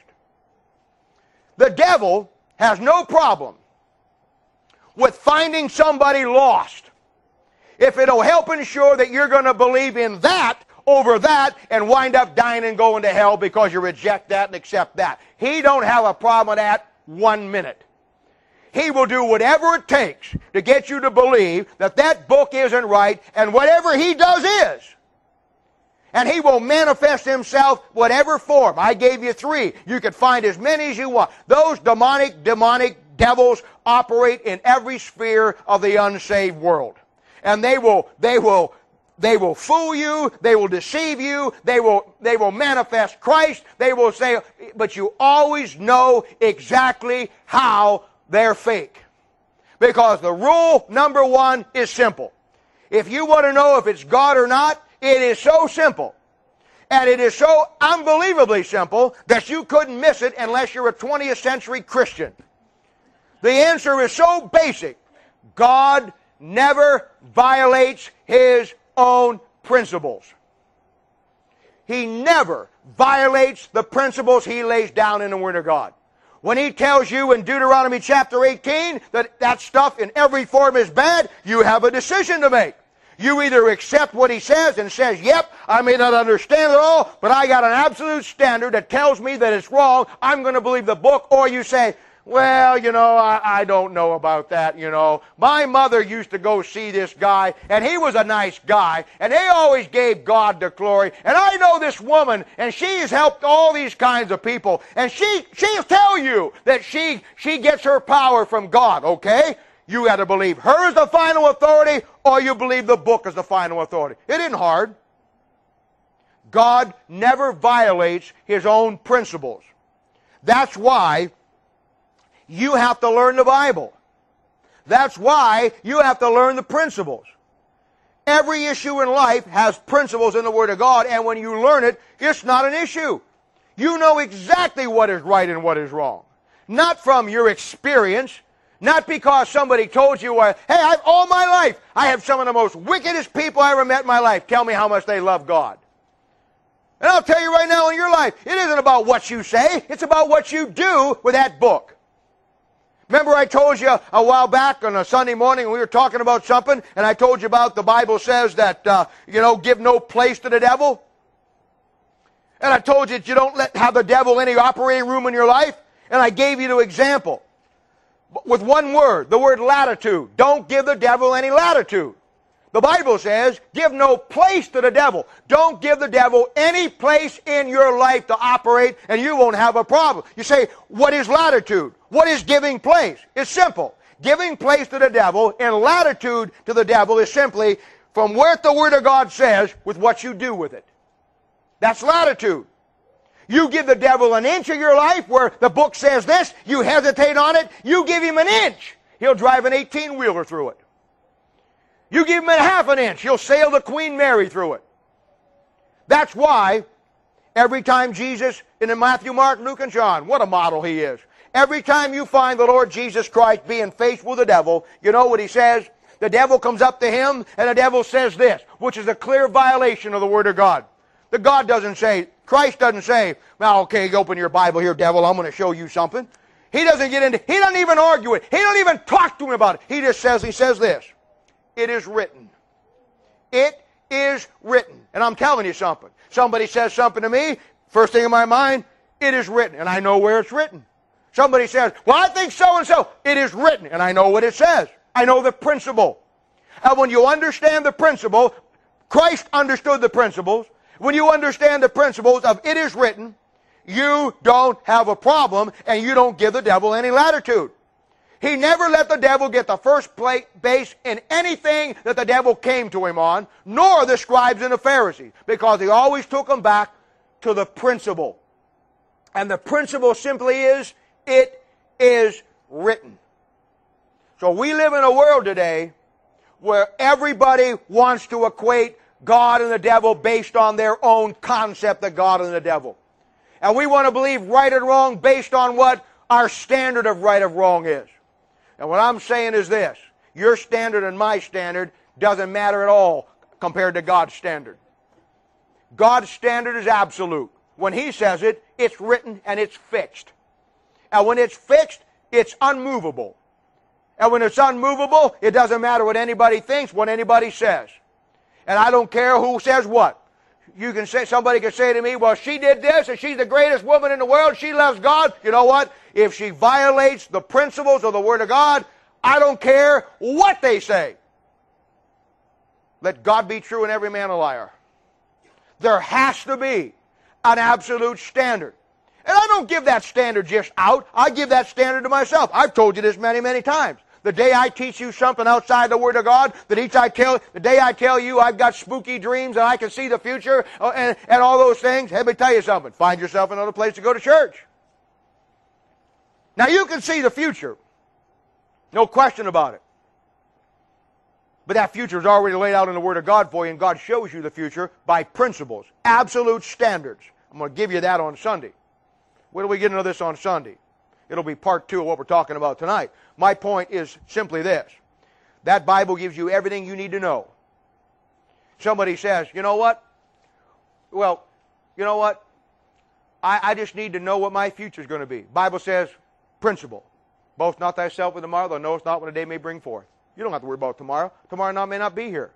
The devil has no problem with finding somebody lost if it'll help ensure that you're going to believe in that over that and wind up dying and going to hell because you reject that and accept that. He don't have a problem with that one minute. He will do whatever it takes to get you to believe that that book isn't right, and whatever he does is. And he will manifest himself whatever form. I gave you three. You can find as many as you want. Those demonic, demonic devils operate in every sphere of the unsaved world. And they will, they will, they will fool you, they will deceive you, they will, they will manifest Christ, they will say, but you always know exactly how they're fake. Because the rule number one is simple. If you want to know if it's God or not, it is so simple. And it is so unbelievably simple that you couldn't miss it unless you're a twentieth century Christian. The answer is so basic. God never violates His own principles. He never violates the principles He lays down in the Word of God. When He tells you in Deuteronomy chapter eighteen that that stuff in every form is bad, you have a decision to make. You either accept what He says and says, yep, I may not understand it all, but I got an absolute standard that tells me that it's wrong, I'm going to believe the book. Or you say, well, you know, I, I don't know about that, you know. My mother used to go see this guy, and he was a nice guy, and they always gave God the glory. And I know this woman, and she's helped all these kinds of people, and she, she'll tell you that she, she gets her power from God, okay? You got to believe her as the final authority, or you believe the book as the final authority. It isn't hard. God never violates His own principles. That's why you have to learn the Bible. That's why you have to learn the principles. Every issue in life has principles in the Word of God, and when you learn it, it's not an issue. You know exactly what is right and what is wrong. Not from your experience. Not because somebody told you, uh, hey, I've, all my life, I have some of the most wickedest people I ever met in my life. Tell me how much they love God. And I'll tell you right now in your life, it isn't about what you say. It's about what you do with that book. Remember I told you a while back on a Sunday morning we were talking about something, and I told you about the Bible says that, uh, you know, give no place to the devil. And I told you that you don't let have the devil any operating room in your life. And I gave you the example. With one word, the word latitude. Don't give the devil any latitude. The Bible says, give no place to the devil. Don't give the devil any place in your life to operate, and you won't have a problem. You say, what is latitude? What is giving place? It's simple. Giving place to the devil and latitude to the devil is simply from what the Word of God says with what you do with it. That's latitude. You give the devil an inch of your life where the book says this, you hesitate on it, you give him an inch, he'll drive an eighteen-wheeler through it. You give him a half an inch, he'll sail the Queen Mary through it. That's why every time Jesus, in Matthew, Mark, Luke, and John, what a model He is. Every time you find the Lord Jesus Christ being faced with the devil, you know what He says? The devil comes up to Him, and the devil says this, which is a clear violation of the Word of God. The God doesn't say, Christ doesn't say, well, okay, open your Bible here, devil, I'm going to show you something. He doesn't get into, he doesn't even argue it. He doesn't even talk to him about it. He just says, he says this, it is written. It is written. And I'm telling you something. Somebody says something to me, first thing in my mind, it is written. And I know where it's written. Somebody says, well, I think so-and-so. It is written. And I know what it says. I know the principle. And when you understand the principle, Christ understood the principles. When you understand the principles of it is written, you don't have a problem and you don't give the devil any latitude. He never let the devil get the first base in anything that the devil came to him on, nor the scribes and the Pharisees, because he always took them back to the principle. And the principle simply is, it is written. So we live in a world today where everybody wants to equate God and the devil based on their own concept of God and the devil. And we want to believe right and wrong based on what our standard of right and wrong is. And what I'm saying is this, your standard and my standard doesn't matter at all compared to God's standard. God's standard is absolute. When He says it, it's written and it's fixed. And when it's fixed, it's unmovable. And when it's unmovable, it doesn't matter what anybody thinks, what anybody says. And I don't care who says what. You can say, somebody can say to me, well, she did this and she's the greatest woman in the world. She loves God. You know what? If she violates the principles of the Word of God, I don't care what they say. Let God be true and every man a liar. There has to be an absolute standard. And I don't give that standard just out. I give that standard to myself. I've told you this many, many times. The day I teach you something outside the Word of God, the day I tell, the day I tell you I've got spooky dreams and I can see the future uh, and, and all those things, let me tell you something. Find yourself another place to go to church. Now you can see the future. No question about it. But that future is already laid out in the Word of God for you, and God shows you the future by principles, absolute standards. I'm going to give you that on Sunday. When do we get into this on Sunday? It'll be part two of what we're talking about tonight. My point is simply this. That Bible gives you everything you need to know. Somebody says, you know what? Well, you know what? I, I just need to know what my future is going to be. Bible says, principle. Boast not thyself with tomorrow, thou knowest not what a day may bring forth. You don't have to worry about tomorrow. Tomorrow not, may not be here.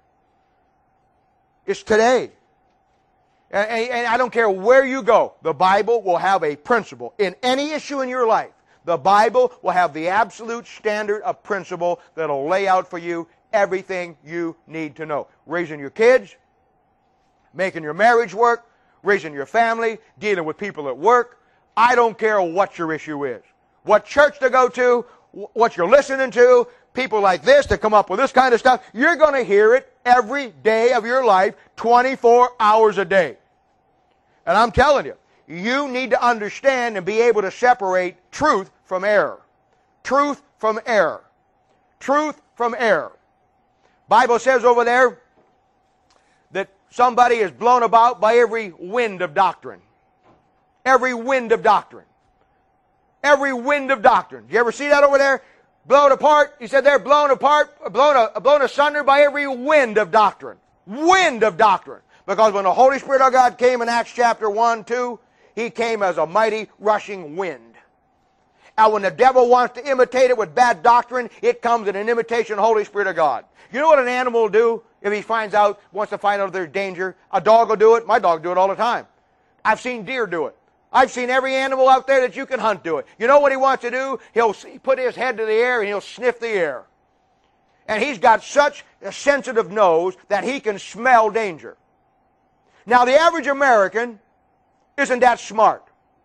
It's today. And, and, and I don't care where you go. The Bible will have a principle. In any issue in your life, the Bible will have the absolute standard of principle that will lay out for you everything you need to know. Raising your kids, making your marriage work, raising your family, dealing with people at work. I don't care what your issue is. What church to go to, what you're listening to, people like this that come up with this kind of stuff, you're going to hear it every day of your life, twenty-four hours a day. And I'm telling you, you need to understand and be able to separate truth from error. Truth from error. Truth from error. Bible says over there that somebody is blown about by every wind of doctrine. Every wind of doctrine. Every wind of doctrine. Do you ever see that over there? Blown apart. He said they're blown apart, blown, a, blown asunder by every wind of doctrine. Wind of doctrine. Because when the Holy Spirit of God came in Acts chapter one, two, He came as a mighty rushing wind. And when the devil wants to imitate it with bad doctrine, it comes in an imitation of the Holy Spirit of God. You know what an animal will do if he finds out, wants to find out if there's danger? A dog will do it. My dog do it all the time. I've seen deer do it. I've seen every animal out there that you can hunt do it. You know what he wants to do? He'll put his head to the air and he'll sniff the air. And he's got such a sensitive nose that he can smell danger. Now, the average American isn't that smart.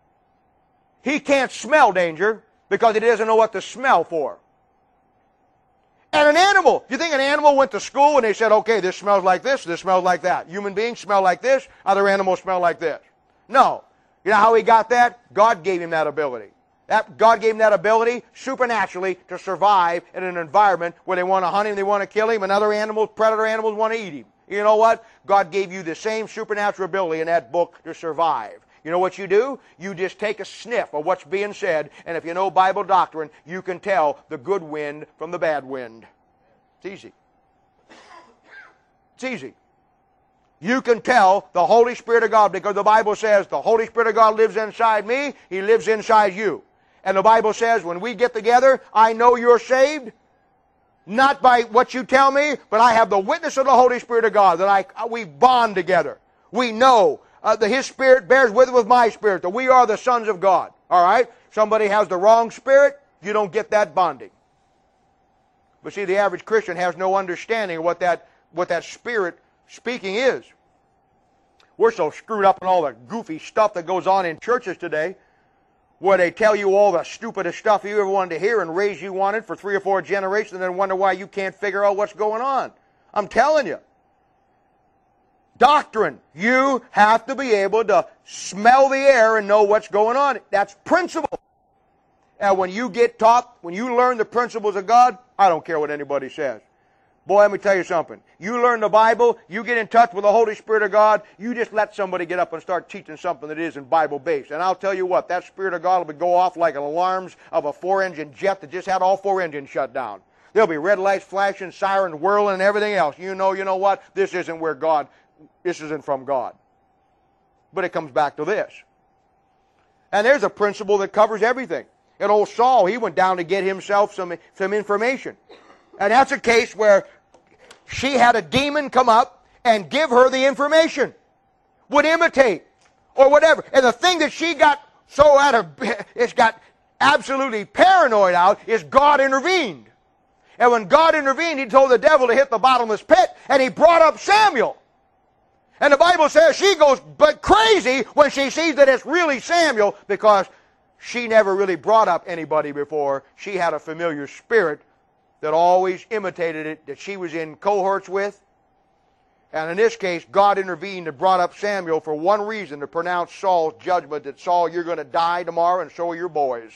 He can't smell danger because he doesn't know what to smell for. And an animal, you think an animal went to school and they said, okay, this smells like this, this smells like that. Human beings smell like this, other animals smell like this. No. You know how he got that? God gave him that ability. That, God gave him that ability supernaturally to survive in an environment where they want to hunt him, they want to kill him, and other animals, predator animals, want to eat him. You know what? God gave you the same supernatural ability in that book to survive. You know what you do? You just take a sniff of what's being said, and if you know Bible doctrine, you can tell the good wind from the bad wind. It's easy. It's easy. You can tell the Holy Spirit of God, because the Bible says the Holy Spirit of God lives inside me, He lives inside you. And the Bible says when we get together, I know you're saved, not by what you tell me, but I have the witness of the Holy Spirit of God, that I we bond together. We know uh, that His Spirit bears with with my spirit, that we are the sons of God. All right? Somebody has the wrong spirit, you don't get that bonding. But see, the average Christian has no understanding of what that, what that spirit speaking is. We're so screwed up in all the goofy stuff that goes on in churches today, where they tell you all the stupidest stuff you ever wanted to hear and raise you wanted for three or four generations and then wonder why you can't figure out what's going on. I'm telling you. Doctrine. You have to be able to smell the air and know what's going on. That's principle. And when you get taught, when you learn the principles of God, I don't care what anybody says. Boy, let me tell you something. You learn the Bible, you get in touch with the Holy Spirit of God, you just let somebody get up and start teaching something that isn't Bible-based. And I'll tell you what, that Spirit of God will go off like alarms of a four-engine jet that just had all four engines shut down. There'll be red lights flashing, sirens whirling, and everything else. You know, you know what? This isn't where God, this isn't from God. But it comes back to this. And there's a principle that covers everything. And old Saul, he went down to get himself some, some information. And that's a case where she had a demon come up and give her the information. Would imitate. Or whatever. And the thing that she got so out of, it's got absolutely paranoid out, is God intervened. And when God intervened, He told the devil to hit the bottomless pit, and He brought up Samuel. And the Bible says she goes but crazy when she sees that it's really Samuel, because she never really brought up anybody before. She had a familiar spirit that always imitated it, that she was in cohorts with. And in this case, God intervened and brought up Samuel for one reason, to pronounce Saul's judgment that, Saul, you're going to die tomorrow, and so are your boys.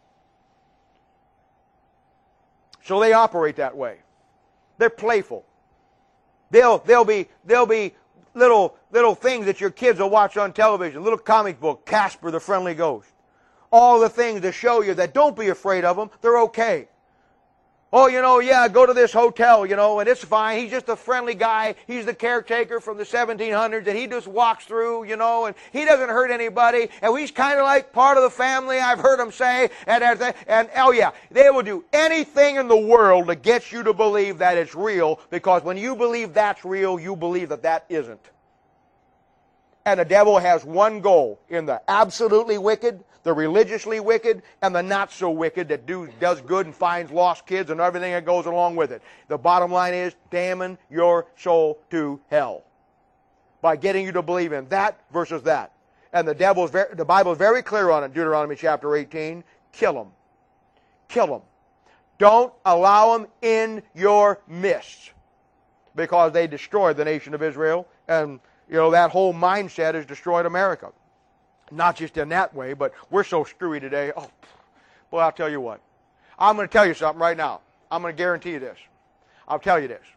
So they operate that way. They're playful. They'll, they'll be, they'll be little, little things that your kids will watch on television, little comic book, Casper the Friendly Ghost. All the things to show you that don't be afraid of them, they're okay. Oh, you know, yeah, go to this hotel, you know, and it's fine. He's just a friendly guy. He's the caretaker from the seventeen hundreds, and he just walks through, you know, and he doesn't hurt anybody, and he's kind of like part of the family, I've heard him say, and everything. And, oh, yeah, they will do anything in the world to get you to believe that it's real, because when you believe that's real, you believe that that isn't. And the devil has one goal in the absolutely wicked, the religiously wicked, and the not so wicked that do, does good and finds lost kids and everything that goes along with it. The bottom line is damning your soul to hell by getting you to believe in that versus that. And the devil's very, the Bible is very clear on it. Deuteronomy chapter eighteen. Kill them. Kill them. Don't allow them in your midst, because they destroyed the nation of Israel, and you know that whole mindset has destroyed America. Not just in that way, but we're so screwy today. Oh, well, I'll tell you what. I'm going to tell you something right now. I'm going to guarantee you this. I'll tell you this.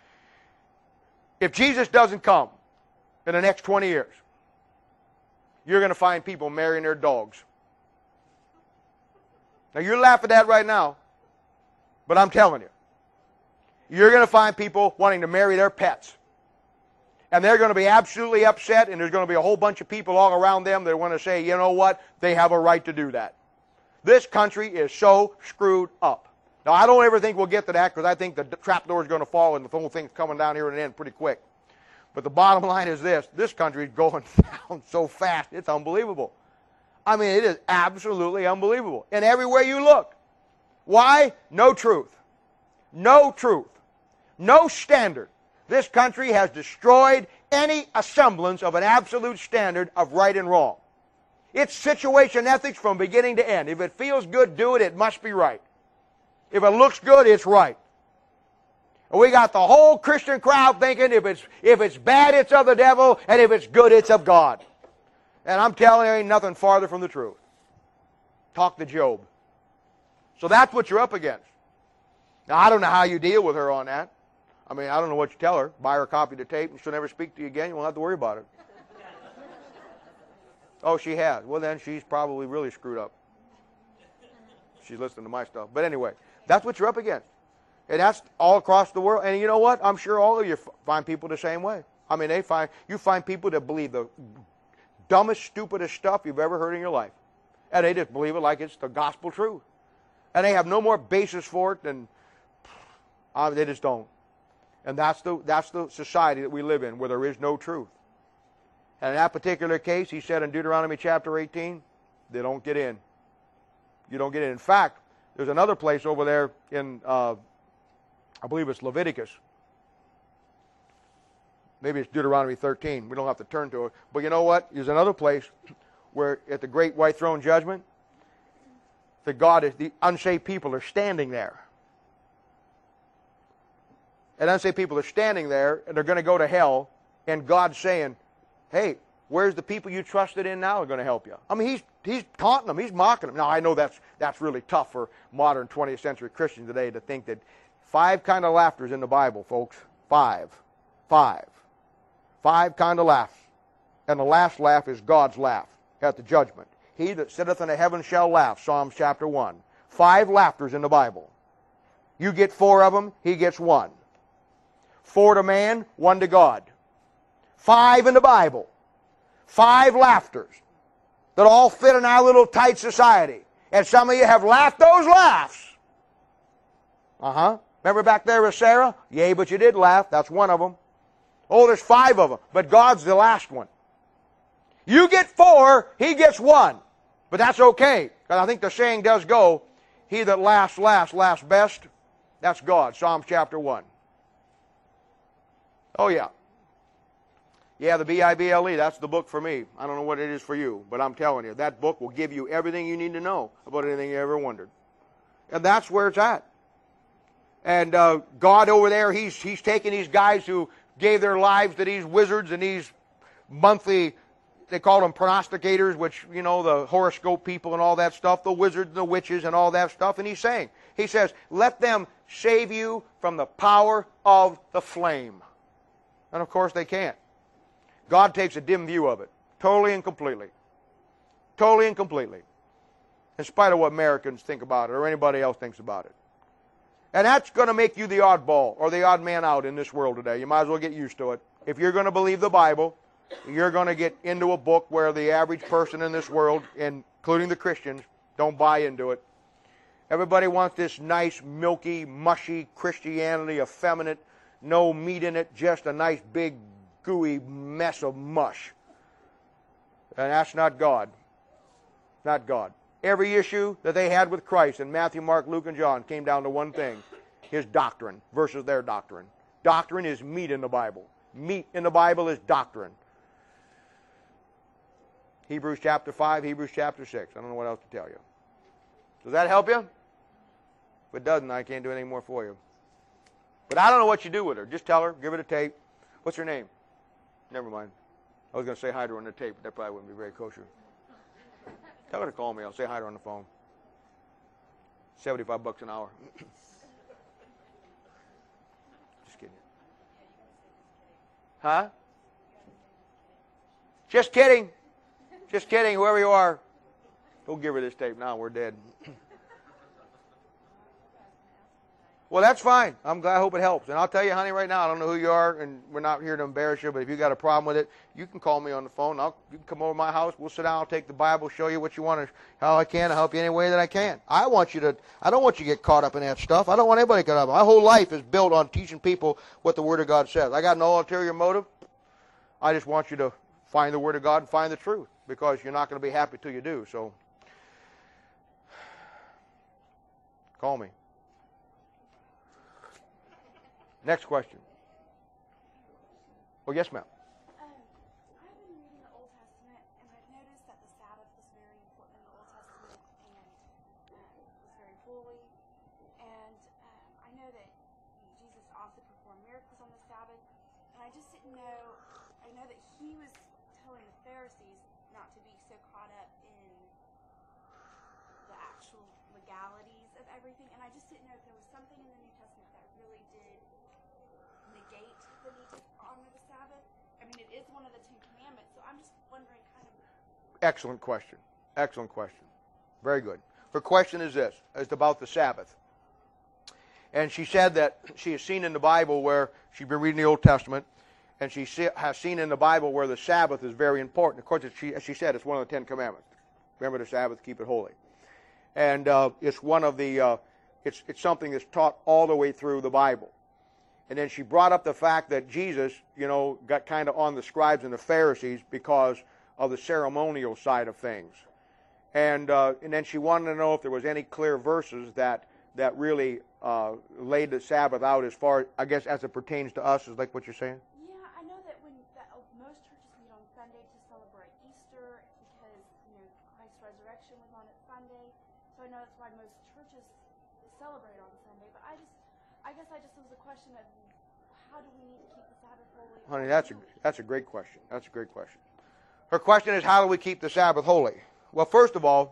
If Jesus doesn't come in the next twenty years, you're going to find people marrying their dogs. Now, you're laughing at that right now, but I'm telling you. You're going to find people wanting to marry their pets. And they're going to be absolutely upset, and there's going to be a whole bunch of people all around them that want to say, you know what, they have a right to do that. This country is so screwed up. Now, I don't ever think we'll get to that, because I think the trapdoor is going to fall and the whole thing's coming down here and end pretty quick. But the bottom line is this. This country is going down so fast, it's unbelievable. I mean, it is absolutely unbelievable. And everywhere you look. Why? No truth. No truth. No standard. This country has destroyed any semblance of an absolute standard of right and wrong. It's situation ethics from beginning to end. If it feels good, do it. It must be right. If it looks good, it's right. And we got the whole Christian crowd thinking if it's, if it's bad, it's of the devil, and if it's good, it's of God. And I'm telling you, ain't nothing farther from the truth. Talk to Job. So that's what you're up against. Now, I don't know how you deal with her on that. I mean, I don't know what you tell her. Buy her a copy of the tape, and she'll never speak to you again. You won't have to worry about it. Oh, she has. Well, then she's probably really screwed up. She's listening to my stuff. But anyway, that's what you're up against. And that's all across the world. And you know what? I'm sure all of you find people the same way. I mean, they find you find people that believe the dumbest, stupidest stuff you've ever heard in your life. And they just believe it like it's the gospel truth. And they have no more basis for it than uh, they just don't. And that's the, that's the society that we live in, where there is no truth. And in that particular case, he said in Deuteronomy chapter eighteen, they don't get in. You don't get in. In fact, there's another place over there in, uh, I believe it's Leviticus. Maybe it's Deuteronomy thirteen. We don't have to turn to it. But you know what? There's another place where at the great white throne judgment, that God is, the unsaved people are standing there. And unsaved people are standing there, and they're going to go to hell, and God's saying, hey, where's the people you trusted in now are going to help you? I mean, he's, he's taunting them. He's mocking them. Now, I know that's, that's really tough for modern twentieth century Christians today to think that five kind of laughters in the Bible, folks. Five. Five. Five kind of laughs. And the last laugh is God's laugh at the judgment. He that sitteth in the heavens shall laugh, Psalms chapter one. Five laughters in the Bible. You get four of them, he gets one. Four to man, one to God. Five in the Bible. Five laughters that all fit in our little tight society. And some of you have laughed those laughs. Uh-huh. Remember back there with Sarah? Yea, but you did laugh. That's one of them. Oh, there's five of them. But God's the last one. You get four, he gets one. But that's okay. Because I think the saying does go, he that laughs last, laughs best. That's God. Psalms chapter one. Oh, yeah. Yeah, the B I B L E, that's the book for me. I don't know what it is for you, but I'm telling you, that book will give you everything you need to know about anything you ever wondered. And that's where it's at. And uh, God over there, he's, he's taking these guys who gave their lives to these wizards and these monthly, they call them prognosticators, which, you know, the horoscope people and all that stuff, the wizards and the witches and all that stuff. And he's saying, he says, let them save you from the power of the flame. And of course they can't. God takes a dim view of it, totally and completely. Totally and completely. In spite of what Americans think about it or anybody else thinks about it. And that's going to make you the oddball or the odd man out in this world today. You might as well get used to it. If you're going to believe the Bible, you're going to get into a book where the average person in this world, including the Christians, don't buy into it. Everybody wants this nice, milky, mushy Christianity, effeminate, no meat in it, just a nice, big, gooey mess of mush. And that's not God. Not God. Every issue that they had with Christ in Matthew, Mark, Luke, and John came down to one thing. His doctrine versus their doctrine. Doctrine is meat in the Bible. Meat in the Bible is doctrine. Hebrews chapter five, Hebrews chapter six. I don't know what else to tell you. Does that help you? If it doesn't, I can't do anything more for you. But I don't know what you do with her. Just tell her, give her the tape. What's her name? Never mind. I was going to say hi to her on the tape, but that probably wouldn't be very kosher. Tell her to call me. I'll say hi to her on the phone. seventy-five bucks an hour. Just kidding. Huh? Just kidding. Just kidding, whoever you are. Don't give her this tape now. We're dead. Well, that's fine. I'm glad. I hope it helps. And I'll tell you, honey, right now, I don't know who you are, and we're not here to embarrass you, but if you got a problem with it, you can call me on the phone. I'll, you can come over to my house. We'll sit down. I'll take the Bible, show you what you want, how I can, I'll help you any way that I can. I want you to, I don't want you to get caught up in that stuff. I don't want anybody caught up. My whole life is built on teaching people what the Word of God says. I got no ulterior motive. I just want you to find the Word of God and find the truth, because you're not going to be happy till you do. So, call me. Next question. Oh, yes, ma'am. Um, I've been reading the Old Testament, and I've noticed that the Sabbath was very important in the Old Testament and um, was very holy. And um, I know that Jesus often performed miracles on the Sabbath, and I just didn't know. I know that he was telling the Pharisees not to be so caught up in the actual legalities of everything, and I just didn't know if there was something in the New Testament that really did negate the need to honor the Sabbath. I mean, it is one of the Ten Commandments, so I'm just wondering kind of... Excellent question. Excellent question. Very good. Her question is this. It's about the Sabbath. And she said that she has seen in the Bible where she's been reading the Old Testament, and she has seen in the Bible where the Sabbath is very important. Of course, she, as she said, it's one of the Ten Commandments. Remember the Sabbath, keep it holy. And uh, it's one of the, uh, it's, it's something that's taught all the way through the Bible. And then she brought up the fact that Jesus, you know, got kind of on the scribes and the Pharisees because of the ceremonial side of things. And uh, and then she wanted to know if there was any clear verses that that really uh, laid the Sabbath out as far, I guess, as it pertains to us, is like what you're saying? Yeah, I know that when that, uh, most churches meet on Sunday to celebrate Easter because, you know, Christ's resurrection was on at Sunday. So I know that's why most churches celebrate on Sunday. But I just, I guess I just was a question of how do we need to keep the Sabbath holy? Honey, that's a, that's a great question. That's a great question. Her question is, how do we keep the Sabbath holy? Well, first of all,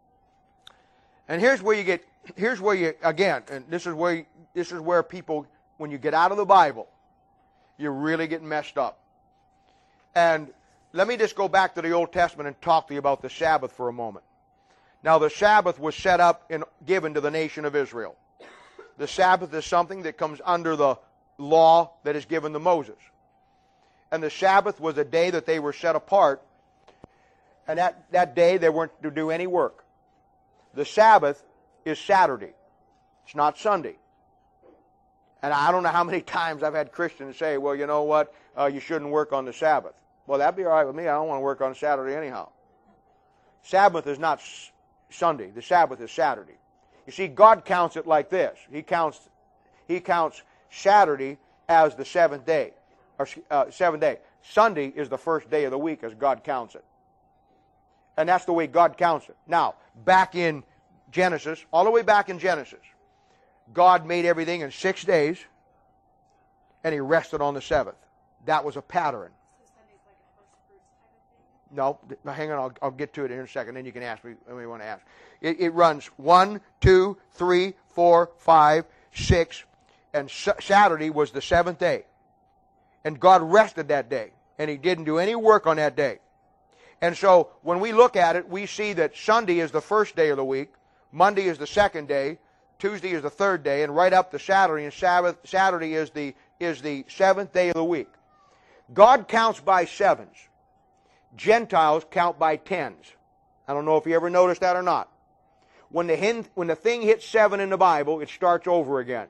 and here's where you get, here's where you, again, and this is where, you, this is where people, when you get out of the Bible, you really get messed up. And let me just go back to the Old Testament and talk to you about the Sabbath for a moment. Now, the Sabbath was set up and given to the nation of Israel. The Sabbath is something that comes under the law that is given to Moses. And the Sabbath was a day that they were set apart, and that, that day they weren't to do any work. The Sabbath is Saturday. It's not Sunday. And I don't know how many times I've had Christians say, well, you know what, uh, you shouldn't work on the Sabbath. Well, that'd be all right with me. I don't want to work on Saturday anyhow. Sabbath is not Sunday. The Sabbath is Saturday. You see, God counts it like this. He counts, He counts Saturday as the seventh day, or uh, seventh day. Sunday is the first day of the week as God counts it. And that's the way God counts it. Now, back in Genesis, all the way back in Genesis, God made everything in six days, and He rested on the seventh. That was a pattern. So Sunday's like a first fruits type of thing? No, hang on, I'll, I'll get to it in a second, then you can ask me when you want to ask. It, it runs one, two, three, four, five, six, and Saturday was the seventh day. And God rested that day, and He didn't do any work on that day. And so when we look at it, we see that Sunday is the first day of the week, Monday is the second day, Tuesday is the third day, and right up to Saturday, and Sabbath, Saturday is the, is the seventh day of the week. God counts by sevens. Gentiles count by tens. I don't know if you ever noticed that or not. When the, hin, when the thing hits seven in the Bible, it starts over again.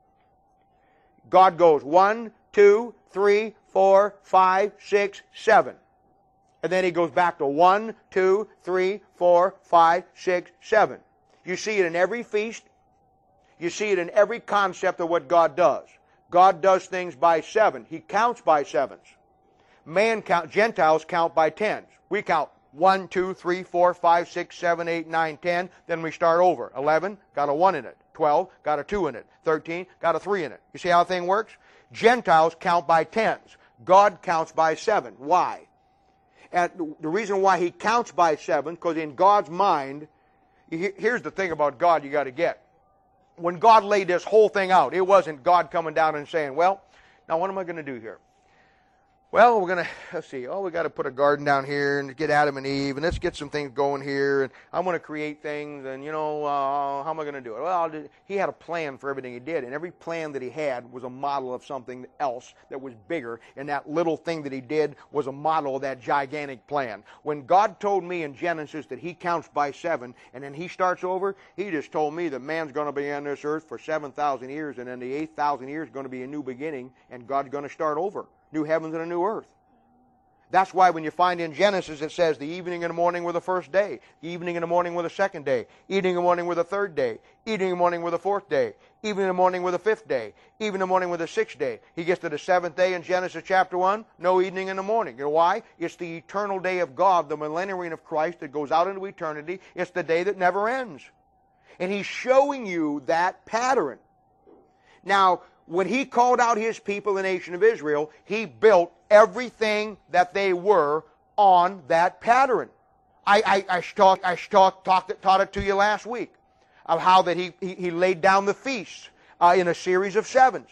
God goes one, two, three, four, five, six, seven. And then He goes back to one, two, three, four, five, six, seven. You see it in every feast. You see it in every concept of what God does. God does things by seven. He counts by sevens. Man count, Gentiles count by tens. We count one, two, three, four, five, six, seven, eight, nine, ten. Then we start over. Eleven, got a one in it. Twelve, got a two in it. Thirteen, got a three in it. You see how the thing works? Gentiles count by tens. God counts by seven. Why? And the reason why He counts by seven, because in God's mind, here's the thing about God you got to get. When God laid this whole thing out, it wasn't God coming down and saying, well, now what am I going to do here? Well, we're going to, let's see, oh, we got to put a garden down here and get Adam and Eve, and let's get some things going here, and I want to create things, and, you know, uh, how am I going to do it? Well, I'll do, he had a plan for everything He did, and every plan that He had was a model of something else that was bigger, and that little thing that He did was a model of that gigantic plan. When God told me in Genesis that He counts by seven, and then He starts over, He just told me that man's going to be on this earth for seven thousand years, and then the eighth thousand years is going to be a new beginning, and God's going to start over. New heavens and a new earth. That's why when you find in Genesis it says the evening and the morning were the first day, the evening and the morning were the second day, evening and the morning were the third day, evening and the morning were the fourth day, evening and the morning were the fifth day, evening and the morning were the sixth day. He gets to the seventh day in Genesis chapter one, no evening and the morning. You know why? It's the eternal day of God, the millennial reign of Christ that goes out into eternity. It's the day that never ends. And He's showing you that pattern. Now, when He called out His people, the nation of Israel, He built everything that they were on that pattern. I, I, I, taught, I taught, talked, taught it to you last week of how that He, he, he laid down the feasts uh, in a series of sevens.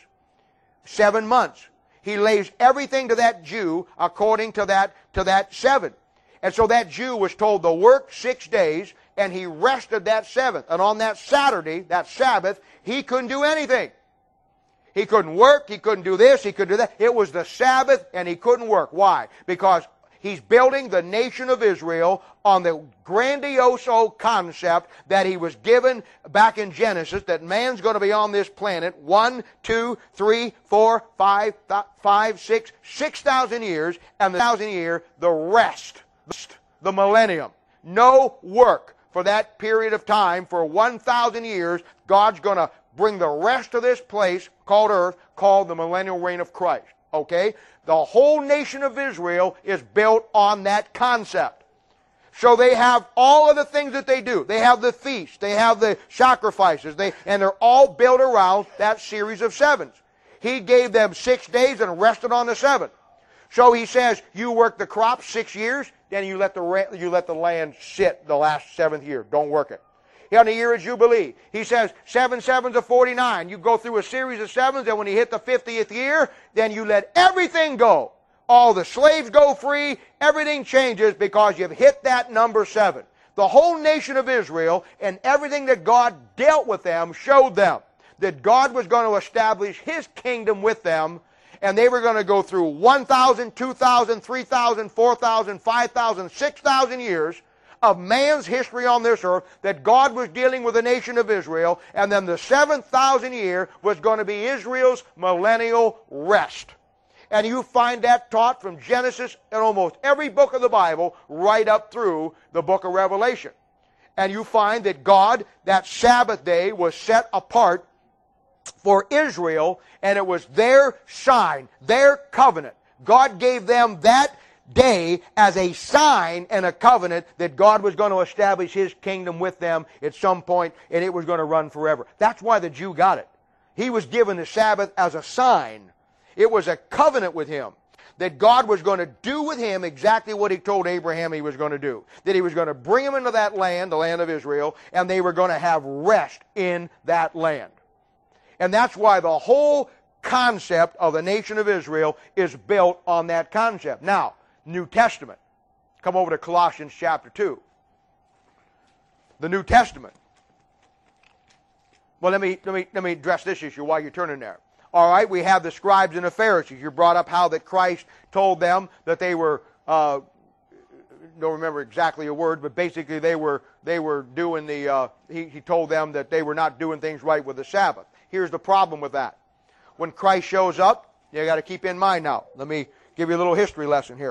Seven months. He lays everything to that Jew according to that, to that seven. And so that Jew was told to work six days, and he rested that seventh. And on that Saturday, that Sabbath, he couldn't do anything. He couldn't work, he couldn't do this, he couldn't do that. It was the Sabbath and he couldn't work. Why? Because He's building the nation of Israel on the grandiose concept that He was given back in Genesis, that man's going to be on this planet one, two, three, four, five, five, six, six thousand years, and the thousand year, the rest, the millennium. No work for that period of time. For one thousand years, God's going to bring the rest of this place called earth, called the millennial reign of Christ. Okay? The whole nation of Israel is built on that concept. So they have all of the things that they do. They have the feasts, they have the sacrifices, they, and they're all built around that series of sevens. He gave them six days and rested on the seventh. So He says, you work the crop six years, then you let the, you let the land sit the last seventh year. Don't work it. On the year of Jubilee, He says, seven sevens are forty-nine. You go through a series of sevens, and when you hit the fiftieth year, then you let everything go. All the slaves go free, everything changes because you've hit that number seven. The whole nation of Israel and everything that God dealt with them showed them that God was going to establish His kingdom with them, and they were going to go through one thousand, two thousand, three thousand, four thousand, five thousand, six thousand years of man's history on this earth, that God was dealing with the nation of Israel, and then the seventh thousand year was going to be Israel's millennial rest. And you find that taught from Genesis in almost every book of the Bible right up through the book of Revelation. And you find that God, that Sabbath day, was set apart for Israel, and it was their sign, their covenant, God gave them that day as a sign and a covenant that God was going to establish His kingdom with them at some point, and it was going to run forever. That's why the Jew got it. He was given the Sabbath as a sign. It was a covenant with him that God was going to do with him exactly what He told Abraham He was going to do. That He was going to bring him into that land, the land of Israel, and they were going to have rest in that land. And that's why the whole concept of the nation of Israel is built on that concept. Now, New Testament. Come over to Colossians chapter two. The New Testament. Well, let me, let me, let me address this issue while you're turning there. All right, we have the scribes and the Pharisees. You brought up how that Christ told them that they were, uh, don't remember exactly a word, but basically they were, they were doing the, uh, he, he told them that they were not doing things right with the Sabbath. Here's the problem with that. When Christ shows up, you got to keep in mind now. Let me give you a little history lesson here.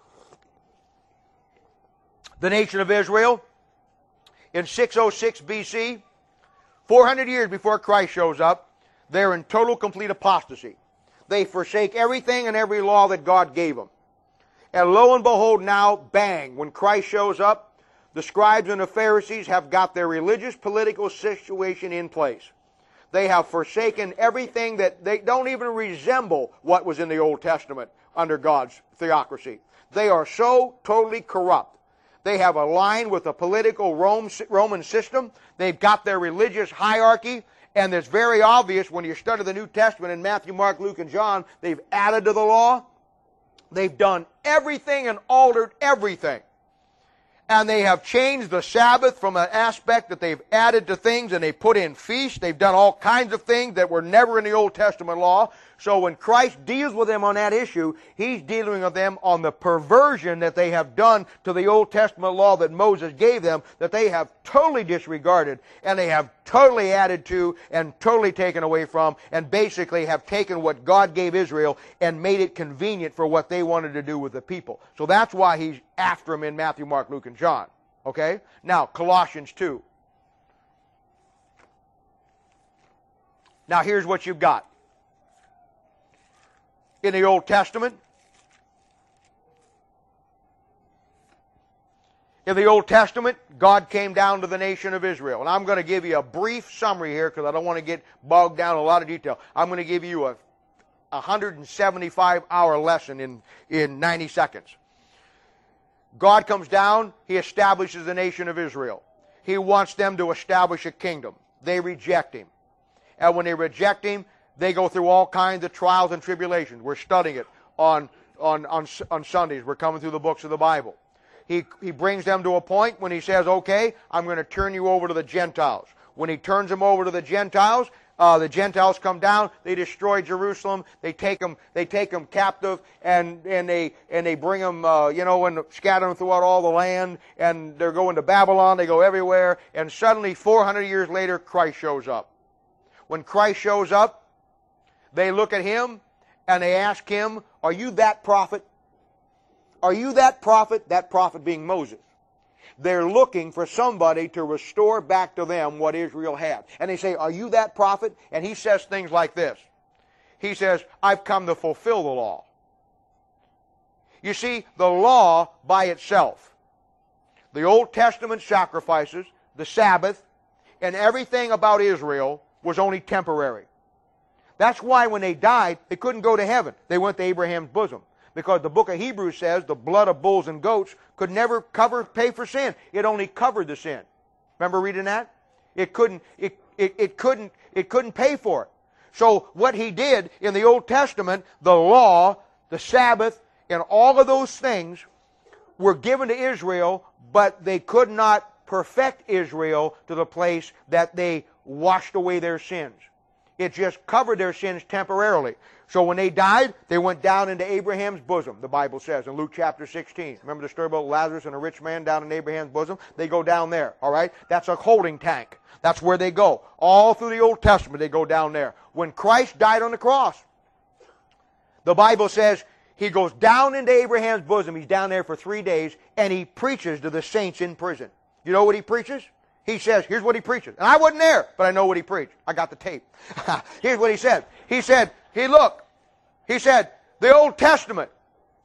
The nation of Israel, in six oh six B C, four hundred years before Christ shows up, they're in total, complete apostasy. They forsake everything and every law that God gave them. And lo and behold, now, bang, when Christ shows up, the scribes and the Pharisees have got their religious, political situation in place. They have forsaken everything that they don't even resemble what was in the Old Testament under God's theocracy. They are so totally corrupt. They have aligned with the political Rome, Roman system. They've got their religious hierarchy. And it's very obvious when you study the New Testament in Matthew, Mark, Luke, and John, they've added to the law. They've done everything and altered everything. And they have changed the Sabbath from an aspect that they've added to things, and they put in feasts. They've done all kinds of things that were never in the Old Testament law. So when Christ deals with them on that issue, He's dealing with them on the perversion that they have done to the Old Testament law that Moses gave them, that they have totally disregarded, and they have totally added to and totally taken away from, and basically have taken what God gave Israel and made it convenient for what they wanted to do with the people. So that's why He's after them in Matthew, Mark, Luke, and John. Okay? Now, Colossians two. Now, here's what you've got. In the Old Testament, in the Old Testament, God came down to the nation of Israel. And I'm going to give you a brief summary here because I don't want to get bogged down in a lot of detail. I'm going to give you a one hundred seventy-five hour lesson in, in ninety seconds. God comes down, He establishes the nation of Israel. He wants them to establish a kingdom. They reject Him. And when they reject Him, they go through all kinds of trials and tribulations. We're studying it on, on, on, on Sundays. We're coming through the books of the Bible. He, he brings them to a point when He says, okay, I'm going to turn you over to the Gentiles. When He turns them over to the Gentiles, uh, the Gentiles come down, they destroy Jerusalem, they take them, they take them captive, and, and, they, and they bring them, uh, you know, and scatter them throughout all the land, and they're going to Babylon, they go everywhere, and suddenly, four hundred years later, Christ shows up. When Christ shows up, they look at Him and they ask Him, are you that prophet? Are you that prophet? That prophet being Moses. They're looking for somebody to restore back to them what Israel had. And they say, are you that prophet? And He says things like this. He says, I've come to fulfill the law. You see, the law by itself, the Old Testament sacrifices, the Sabbath, and everything about Israel was only temporary. That's why when they died, they couldn't go to heaven. They went to Abraham's bosom. Because the book of Hebrews says the blood of bulls and goats could never cover, pay for sin. It only covered the sin. Remember reading that? It couldn't, it, it, it couldn't, it couldn't pay for it. So what He did in the Old Testament, the law, the Sabbath, and all of those things were given to Israel, but they could not perfect Israel to the place that they washed away their sins. It just covered their sins temporarily. So when they died, they went down into Abraham's bosom, the Bible says in Luke chapter sixteen. Remember the story about Lazarus and a rich man down in Abraham's bosom? They go down there, all right? That's a holding tank. That's where they go. All through the Old Testament, they go down there. When Christ died on the cross, the Bible says He goes down into Abraham's bosom. He's down there for three days, and He preaches to the saints in prison. You know what He preaches? He says, here's what He preaches. And I wasn't there, but I know what He preached. I got the tape. Here's what He said. He said, hey, look. He said, the Old Testament,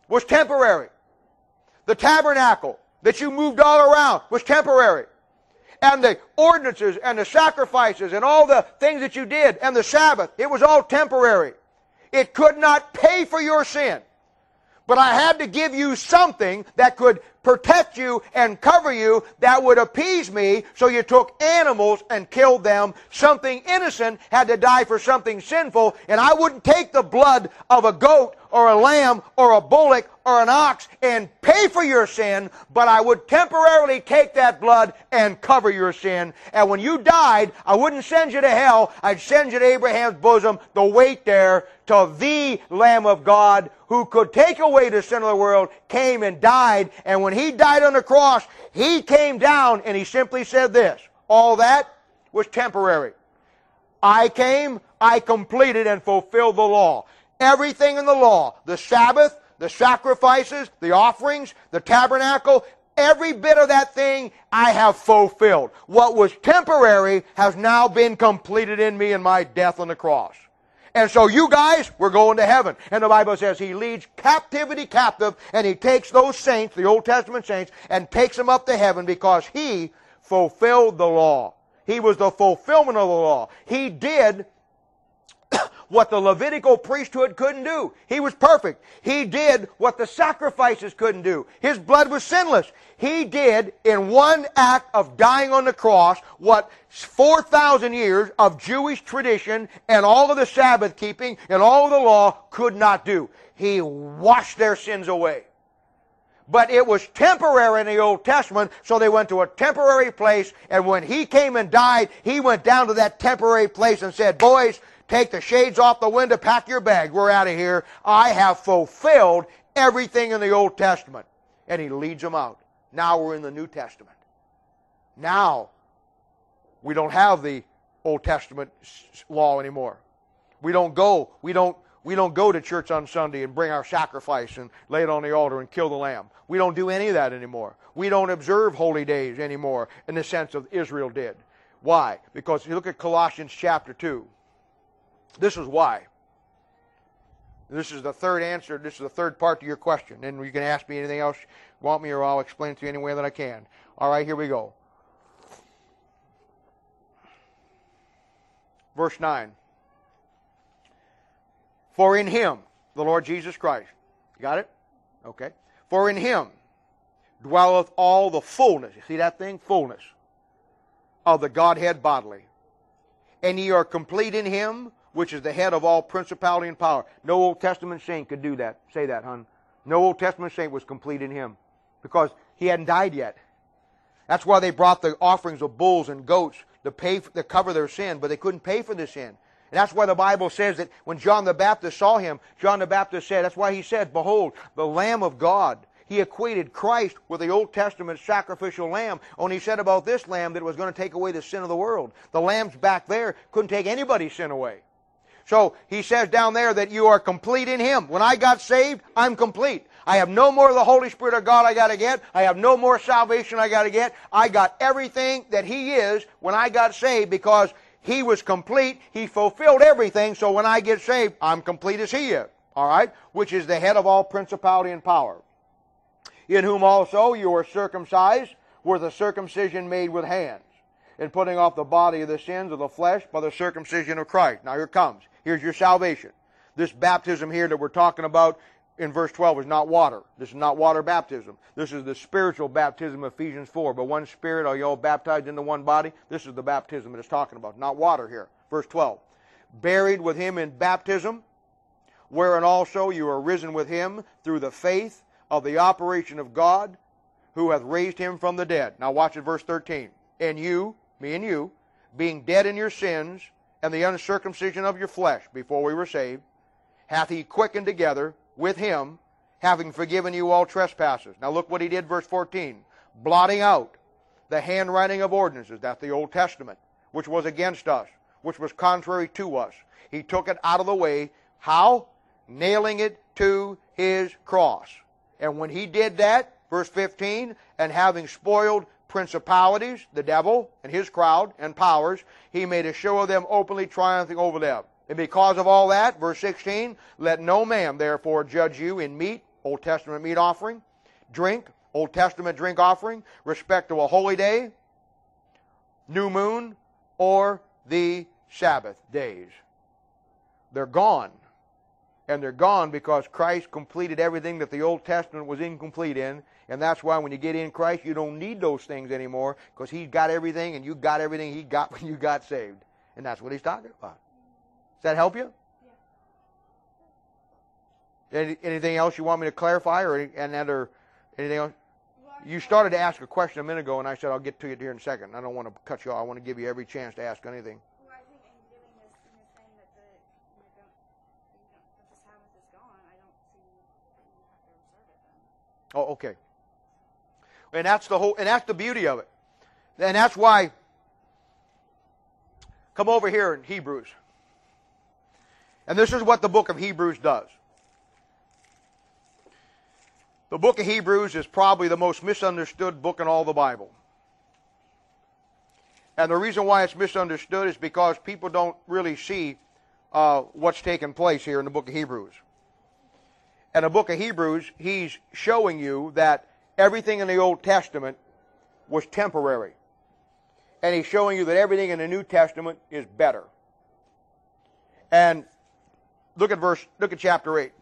was temporary. The tabernacle that you moved all around was temporary. And the ordinances and the sacrifices and all the things that you did and the Sabbath, it was all temporary. It could not pay for your sin. But I had to give you something that could protect you and cover you, that would appease me, so you took animals and killed them. Something innocent had to die for something sinful, and I wouldn't take the blood of a goat or a lamb or a bullock or an ox and pay for your sin, but I would temporarily take that blood and cover your sin. And when you died, I wouldn't send you to hell. I'd send you to Abraham's bosom, the wait there, till the Lamb of God, who could take away the sin of the world, came and died. And when He died on the cross, He came down and He simply said this: all that was temporary. I came, I completed and fulfilled the law. Everything in the law, the Sabbath, the sacrifices, the offerings, the tabernacle, every bit of that thing I have fulfilled. What was temporary has now been completed in me in my death on the cross. And so you guys, we're going to heaven. And the Bible says He leads captivity captive, and He takes those saints, the Old Testament saints, and takes them up to heaven because He fulfilled the law. He was the fulfillment of the law. He did what the Levitical priesthood couldn't do. He was perfect. He did what the sacrifices couldn't do. His blood was sinless. He did, in one act of dying on the cross, what four thousand years of Jewish tradition and all of the Sabbath keeping and all of the law could not do. He washed their sins away. But it was temporary in the Old Testament, so they went to a temporary place, and when He came and died, He went down to that temporary place and said, boys, take the shades off the window, pack your bag, we're out of here. I have fulfilled everything in the Old Testament. And He leads them out. Now we're in the New Testament. Now we don't have the Old Testament law anymore. We don't go, we don't, we don't go to church on Sunday and bring our sacrifice and lay it on the altar and kill the lamb. We don't do any of that anymore. We don't observe holy days anymore in the sense of Israel did. Why? Because if you look at Colossians chapter two, this is why. This is the third answer. This is the third part to your question. And you can ask me anything else you want me, or I'll explain it to you any way that I can. All right, here we go. Verse nine. For in Him, the Lord Jesus Christ. You got it? Okay. For in Him dwelleth all the fullness. You see that thing? Fullness. Of the Godhead bodily. And ye are complete in Him, which is the head of all principality and power. No Old Testament saint could do that. Say that, hon. No Old Testament saint was complete in Him, because He hadn't died yet. That's why they brought the offerings of bulls and goats to pay for, to cover their sin, but they couldn't pay for the sin. And that's why the Bible says that when John the Baptist saw Him, John the Baptist said, that's why he said, behold, the Lamb of God. He equated Christ with the Old Testament sacrificial lamb. Only He said about this lamb that it was going to take away the sin of the world. The lambs back there couldn't take anybody's sin away. So He says down there that you are complete in Him. When I got saved, I'm complete. I have no more of the Holy Spirit of God I got to get. I have no more salvation I got to get. I got everything that He is when I got saved, because He was complete. He fulfilled everything. So when I get saved, I'm complete as He is. All right? Which is the head of all principality and power. In whom also you are circumcised with a circumcision made with hands, in putting off the body of the sins of the flesh by the circumcision of Christ. Now here it comes. Here's your salvation. This baptism here that we're talking about in verse twelve is not water. This is not water baptism. This is the spiritual baptism of Ephesians four. But one Spirit, are you all baptized into one body? This is the baptism that it's talking about, not water here. Verse twelve. Buried with Him in baptism, wherein also you are risen with Him through the faith of the operation of God, who hath raised Him from the dead. Now watch at verse thirteen. And you, me and you, being dead in your sins and the uncircumcision of your flesh, before we were saved, hath He quickened together with Him, having forgiven you all trespasses. Now look what He did, verse fourteen. Blotting out the handwriting of ordinances, that's the Old Testament, which was against us, which was contrary to us. He took it out of the way. How? Nailing it to His cross. And when He did that, verse fifteen, and having spoiled principalities, the devil and his crowd and powers, He made a show of them, openly triumphing over them. And because of all that, verse sixteen, let no man therefore judge you in meat Old Testament meat offering. Drink, Old Testament drink offering. Respect to a holy day, new moon, or the Sabbath days. They're gone. And they're gone because Christ completed everything that the Old Testament was incomplete in. And that's why when you get in Christ, you don't need those things anymore, because He's got everything and you got everything He got when you got saved. And that's what He's talking about. Does that help you? Yeah. Any, anything else you want me to clarify, or any, and other, anything else? You started to ask a question a minute ago, and I said I'll get to it here in a second. I don't want to cut you off. I want to give you every chance to ask anything. Well, I think in doing this, in this saying that the, you know, don't, you know, that the Sabbath is gone, I don't see that you have to observe it then. Oh, okay. And that's the whole, and that's the beauty of it. And that's why, come over here in Hebrews. And this is what the book of Hebrews does. The book of Hebrews is probably the most misunderstood book in all the Bible. And the reason why it's misunderstood is because people don't really see uh, what's taking place here in the book of Hebrews. In the book of Hebrews, he's showing you that everything in the Old Testament was temporary. And he's showing you that everything in the New Testament is better. And look at verse, look at chapter eight.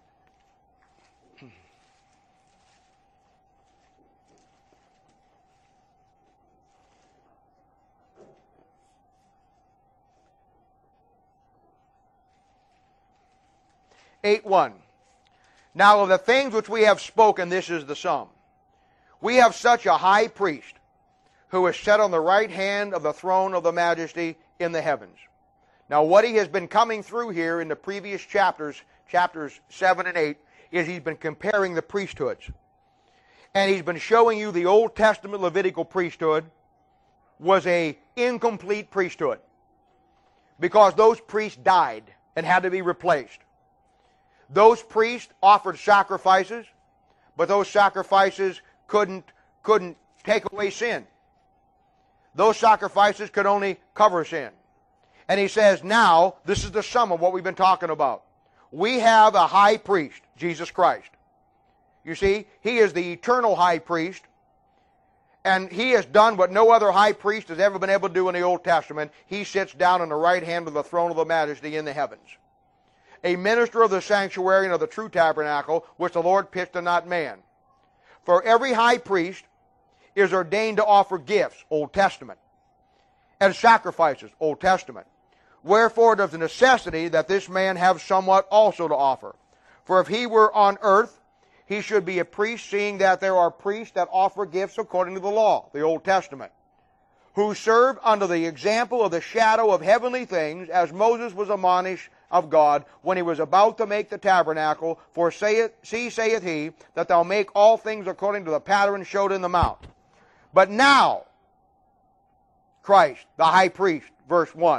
eight one. Now of the things which we have spoken, this is the sum. We have such a high priest who is set on the right hand of the throne of the majesty in the heavens. Now what he has been coming through here in the previous chapters, chapters seven and eight, is he's been comparing the priesthoods. And he's been showing you the Old Testament Levitical priesthood was a incomplete priesthood, because those priests died and had to be replaced. Those priests offered sacrifices, but those sacrifices couldn't, couldn't take away sin. Those sacrifices could only cover sin. And he says, now, this is the sum of what we've been talking about. We have a high priest, Jesus Christ. You see, He is the eternal high priest, and He has done what no other high priest has ever been able to do in the Old Testament. He sits down on the right hand of the throne of the majesty in the heavens. A minister of the sanctuary and of the true tabernacle, which the Lord pitched and not man. For every high priest is ordained to offer gifts, Old Testament, and sacrifices, Old Testament. Wherefore it is a necessity that this man have somewhat also to offer. For if he were on earth, he should be a priest, seeing that there are priests that offer gifts according to the law, the Old Testament, who serve under the example of the shadow of heavenly things, as Moses was admonished of God when he was about to make the tabernacle. For saith, see, saith he, that thou make all things according to the pattern showed in the mount. But now, Christ, the high priest, verse one,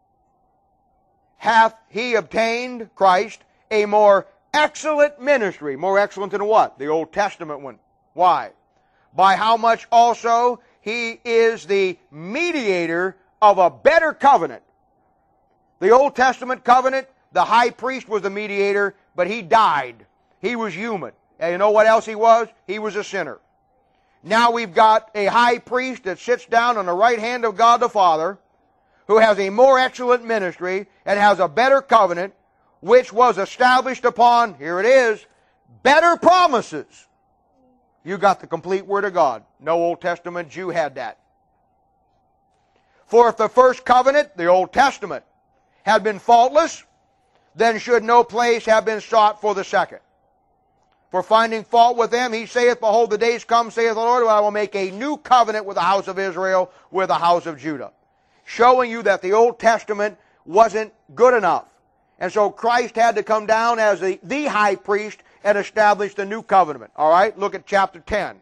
hath he obtained, Christ, a more excellent ministry. More excellent than what? The Old Testament one. Why? By how much also he is the mediator of a better covenant. The Old Testament covenant, the high priest was the mediator, but he died. He was human. And you know what else he was? He was a sinner. Now we've got a high priest that sits down on the right hand of God the Father, who has a more excellent ministry and has a better covenant, which was established upon, here it is, better promises. You got the complete Word of God. No Old Testament Jew had that. For if the first covenant, the Old Testament, had been faultless, then should no place have been sought for the second. For finding fault with them, he saith, behold, the days come, saith the Lord, when I will make a new covenant with the house of Israel, with the house of Judah. Showing you that the Old Testament wasn't good enough. And so Christ had to come down as the, the high priest and establish the new covenant. All right, look at chapter ten.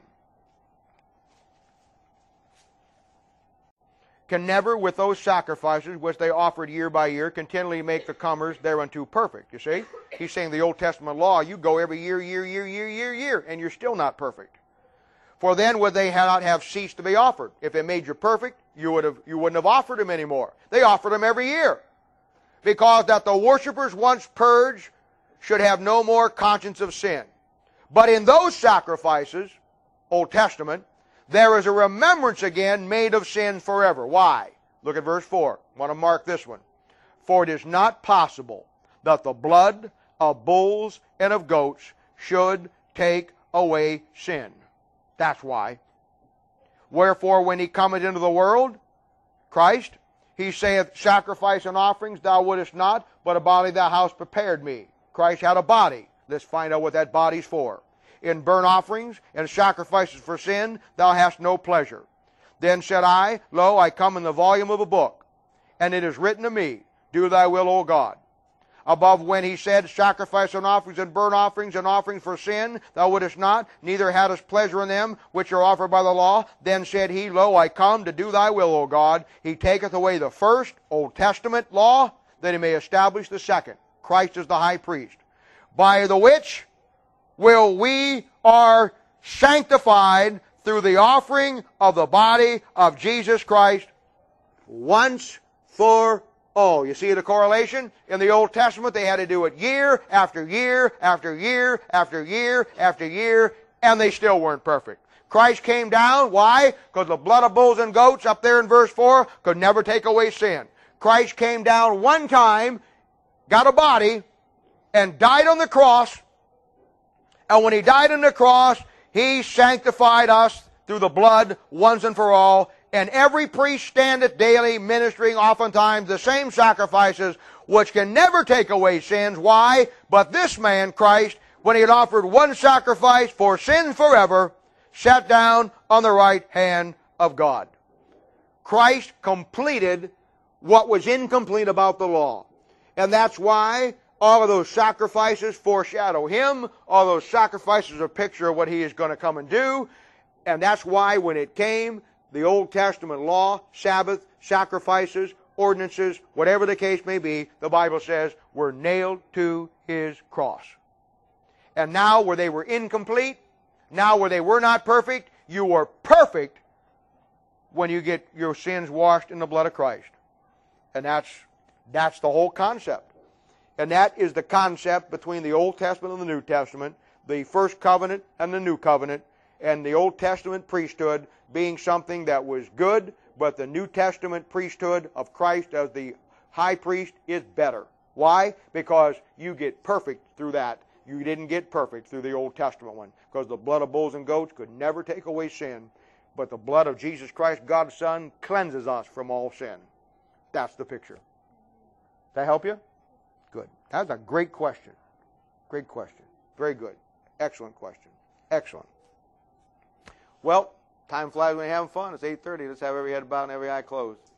Can never, with those sacrifices which they offered year by year, continually make the comers thereunto perfect. You see? He's saying the Old Testament law, you go every year, year, year, year, year, year, and you're still not perfect. For then would they not have ceased to be offered. If it made you perfect, you would have, you wouldn't have offered them anymore. They offered them every year. Because that the worshipers once purged should have no more conscience of sin. But in those sacrifices, Old Testament, there is a remembrance again made of sin forever. Why? Look at verse four. I want to mark this one. For it is not possible that the blood of bulls and of goats should take away sin. That's why. Wherefore, when he cometh into the world, Christ, he saith, sacrifice and offerings thou wouldest not, but a body thou hast prepared me. Christ had a body. Let's find out what that body's for. In burnt offerings and sacrifices for sin thou hast no pleasure. Then said I, Lo, I come in the volume of a book, and it is written to me, Do thy will, O God. Above when he said, Sacrifice and offerings and burnt offerings and offerings for sin thou wouldest not, neither hadst pleasure in them which are offered by the law. Then said he, Lo, I come to do thy will, O God. He taketh away the first Old Testament law, that he may establish the second. Christ is the high priest. By the which will we are sanctified through the offering of the body of Jesus Christ once for all. You see the correlation? In the Old Testament, they had to do it year after year after year after year after year, and they still weren't perfect. Christ came down. Why? Because the blood of bulls and goats, up there in verse four, could never take away sin. Christ came down one time, got a body, and died on the cross. And when he died on the cross, he sanctified us through the blood once and for all. And every priest standeth daily ministering oftentimes the same sacrifices, which can never take away sins. Why? But this man, Christ, when he had offered one sacrifice for sins forever, sat down on the right hand of God. Christ completed what was incomplete about the law. And that's why all of those sacrifices foreshadow him. All those sacrifices are a picture of what he is going to come and do. And that's why when it came, the Old Testament law, Sabbath, sacrifices, ordinances, whatever the case may be, the Bible says, were nailed to his cross. And now where they were incomplete, now where they were not perfect, you are perfect when you get your sins washed in the blood of Christ. And that's, that's the whole concept. And that is the concept between the Old Testament and the New Testament, the first covenant and the new covenant, and the Old Testament priesthood being something that was good, but the New Testament priesthood of Christ as the high priest is better. Why? Because you get perfect through that. You didn't get perfect through the Old Testament one, because the blood of bulls and goats could never take away sin, but the blood of Jesus Christ, God's Son, cleanses us from all sin. That's the picture. Does that help you? Good. That's a great question. Great question. Very good. Excellent question. Excellent. Well, time flies when you're having fun. It's eight thirty. Let's have every head bowed and every eye closed.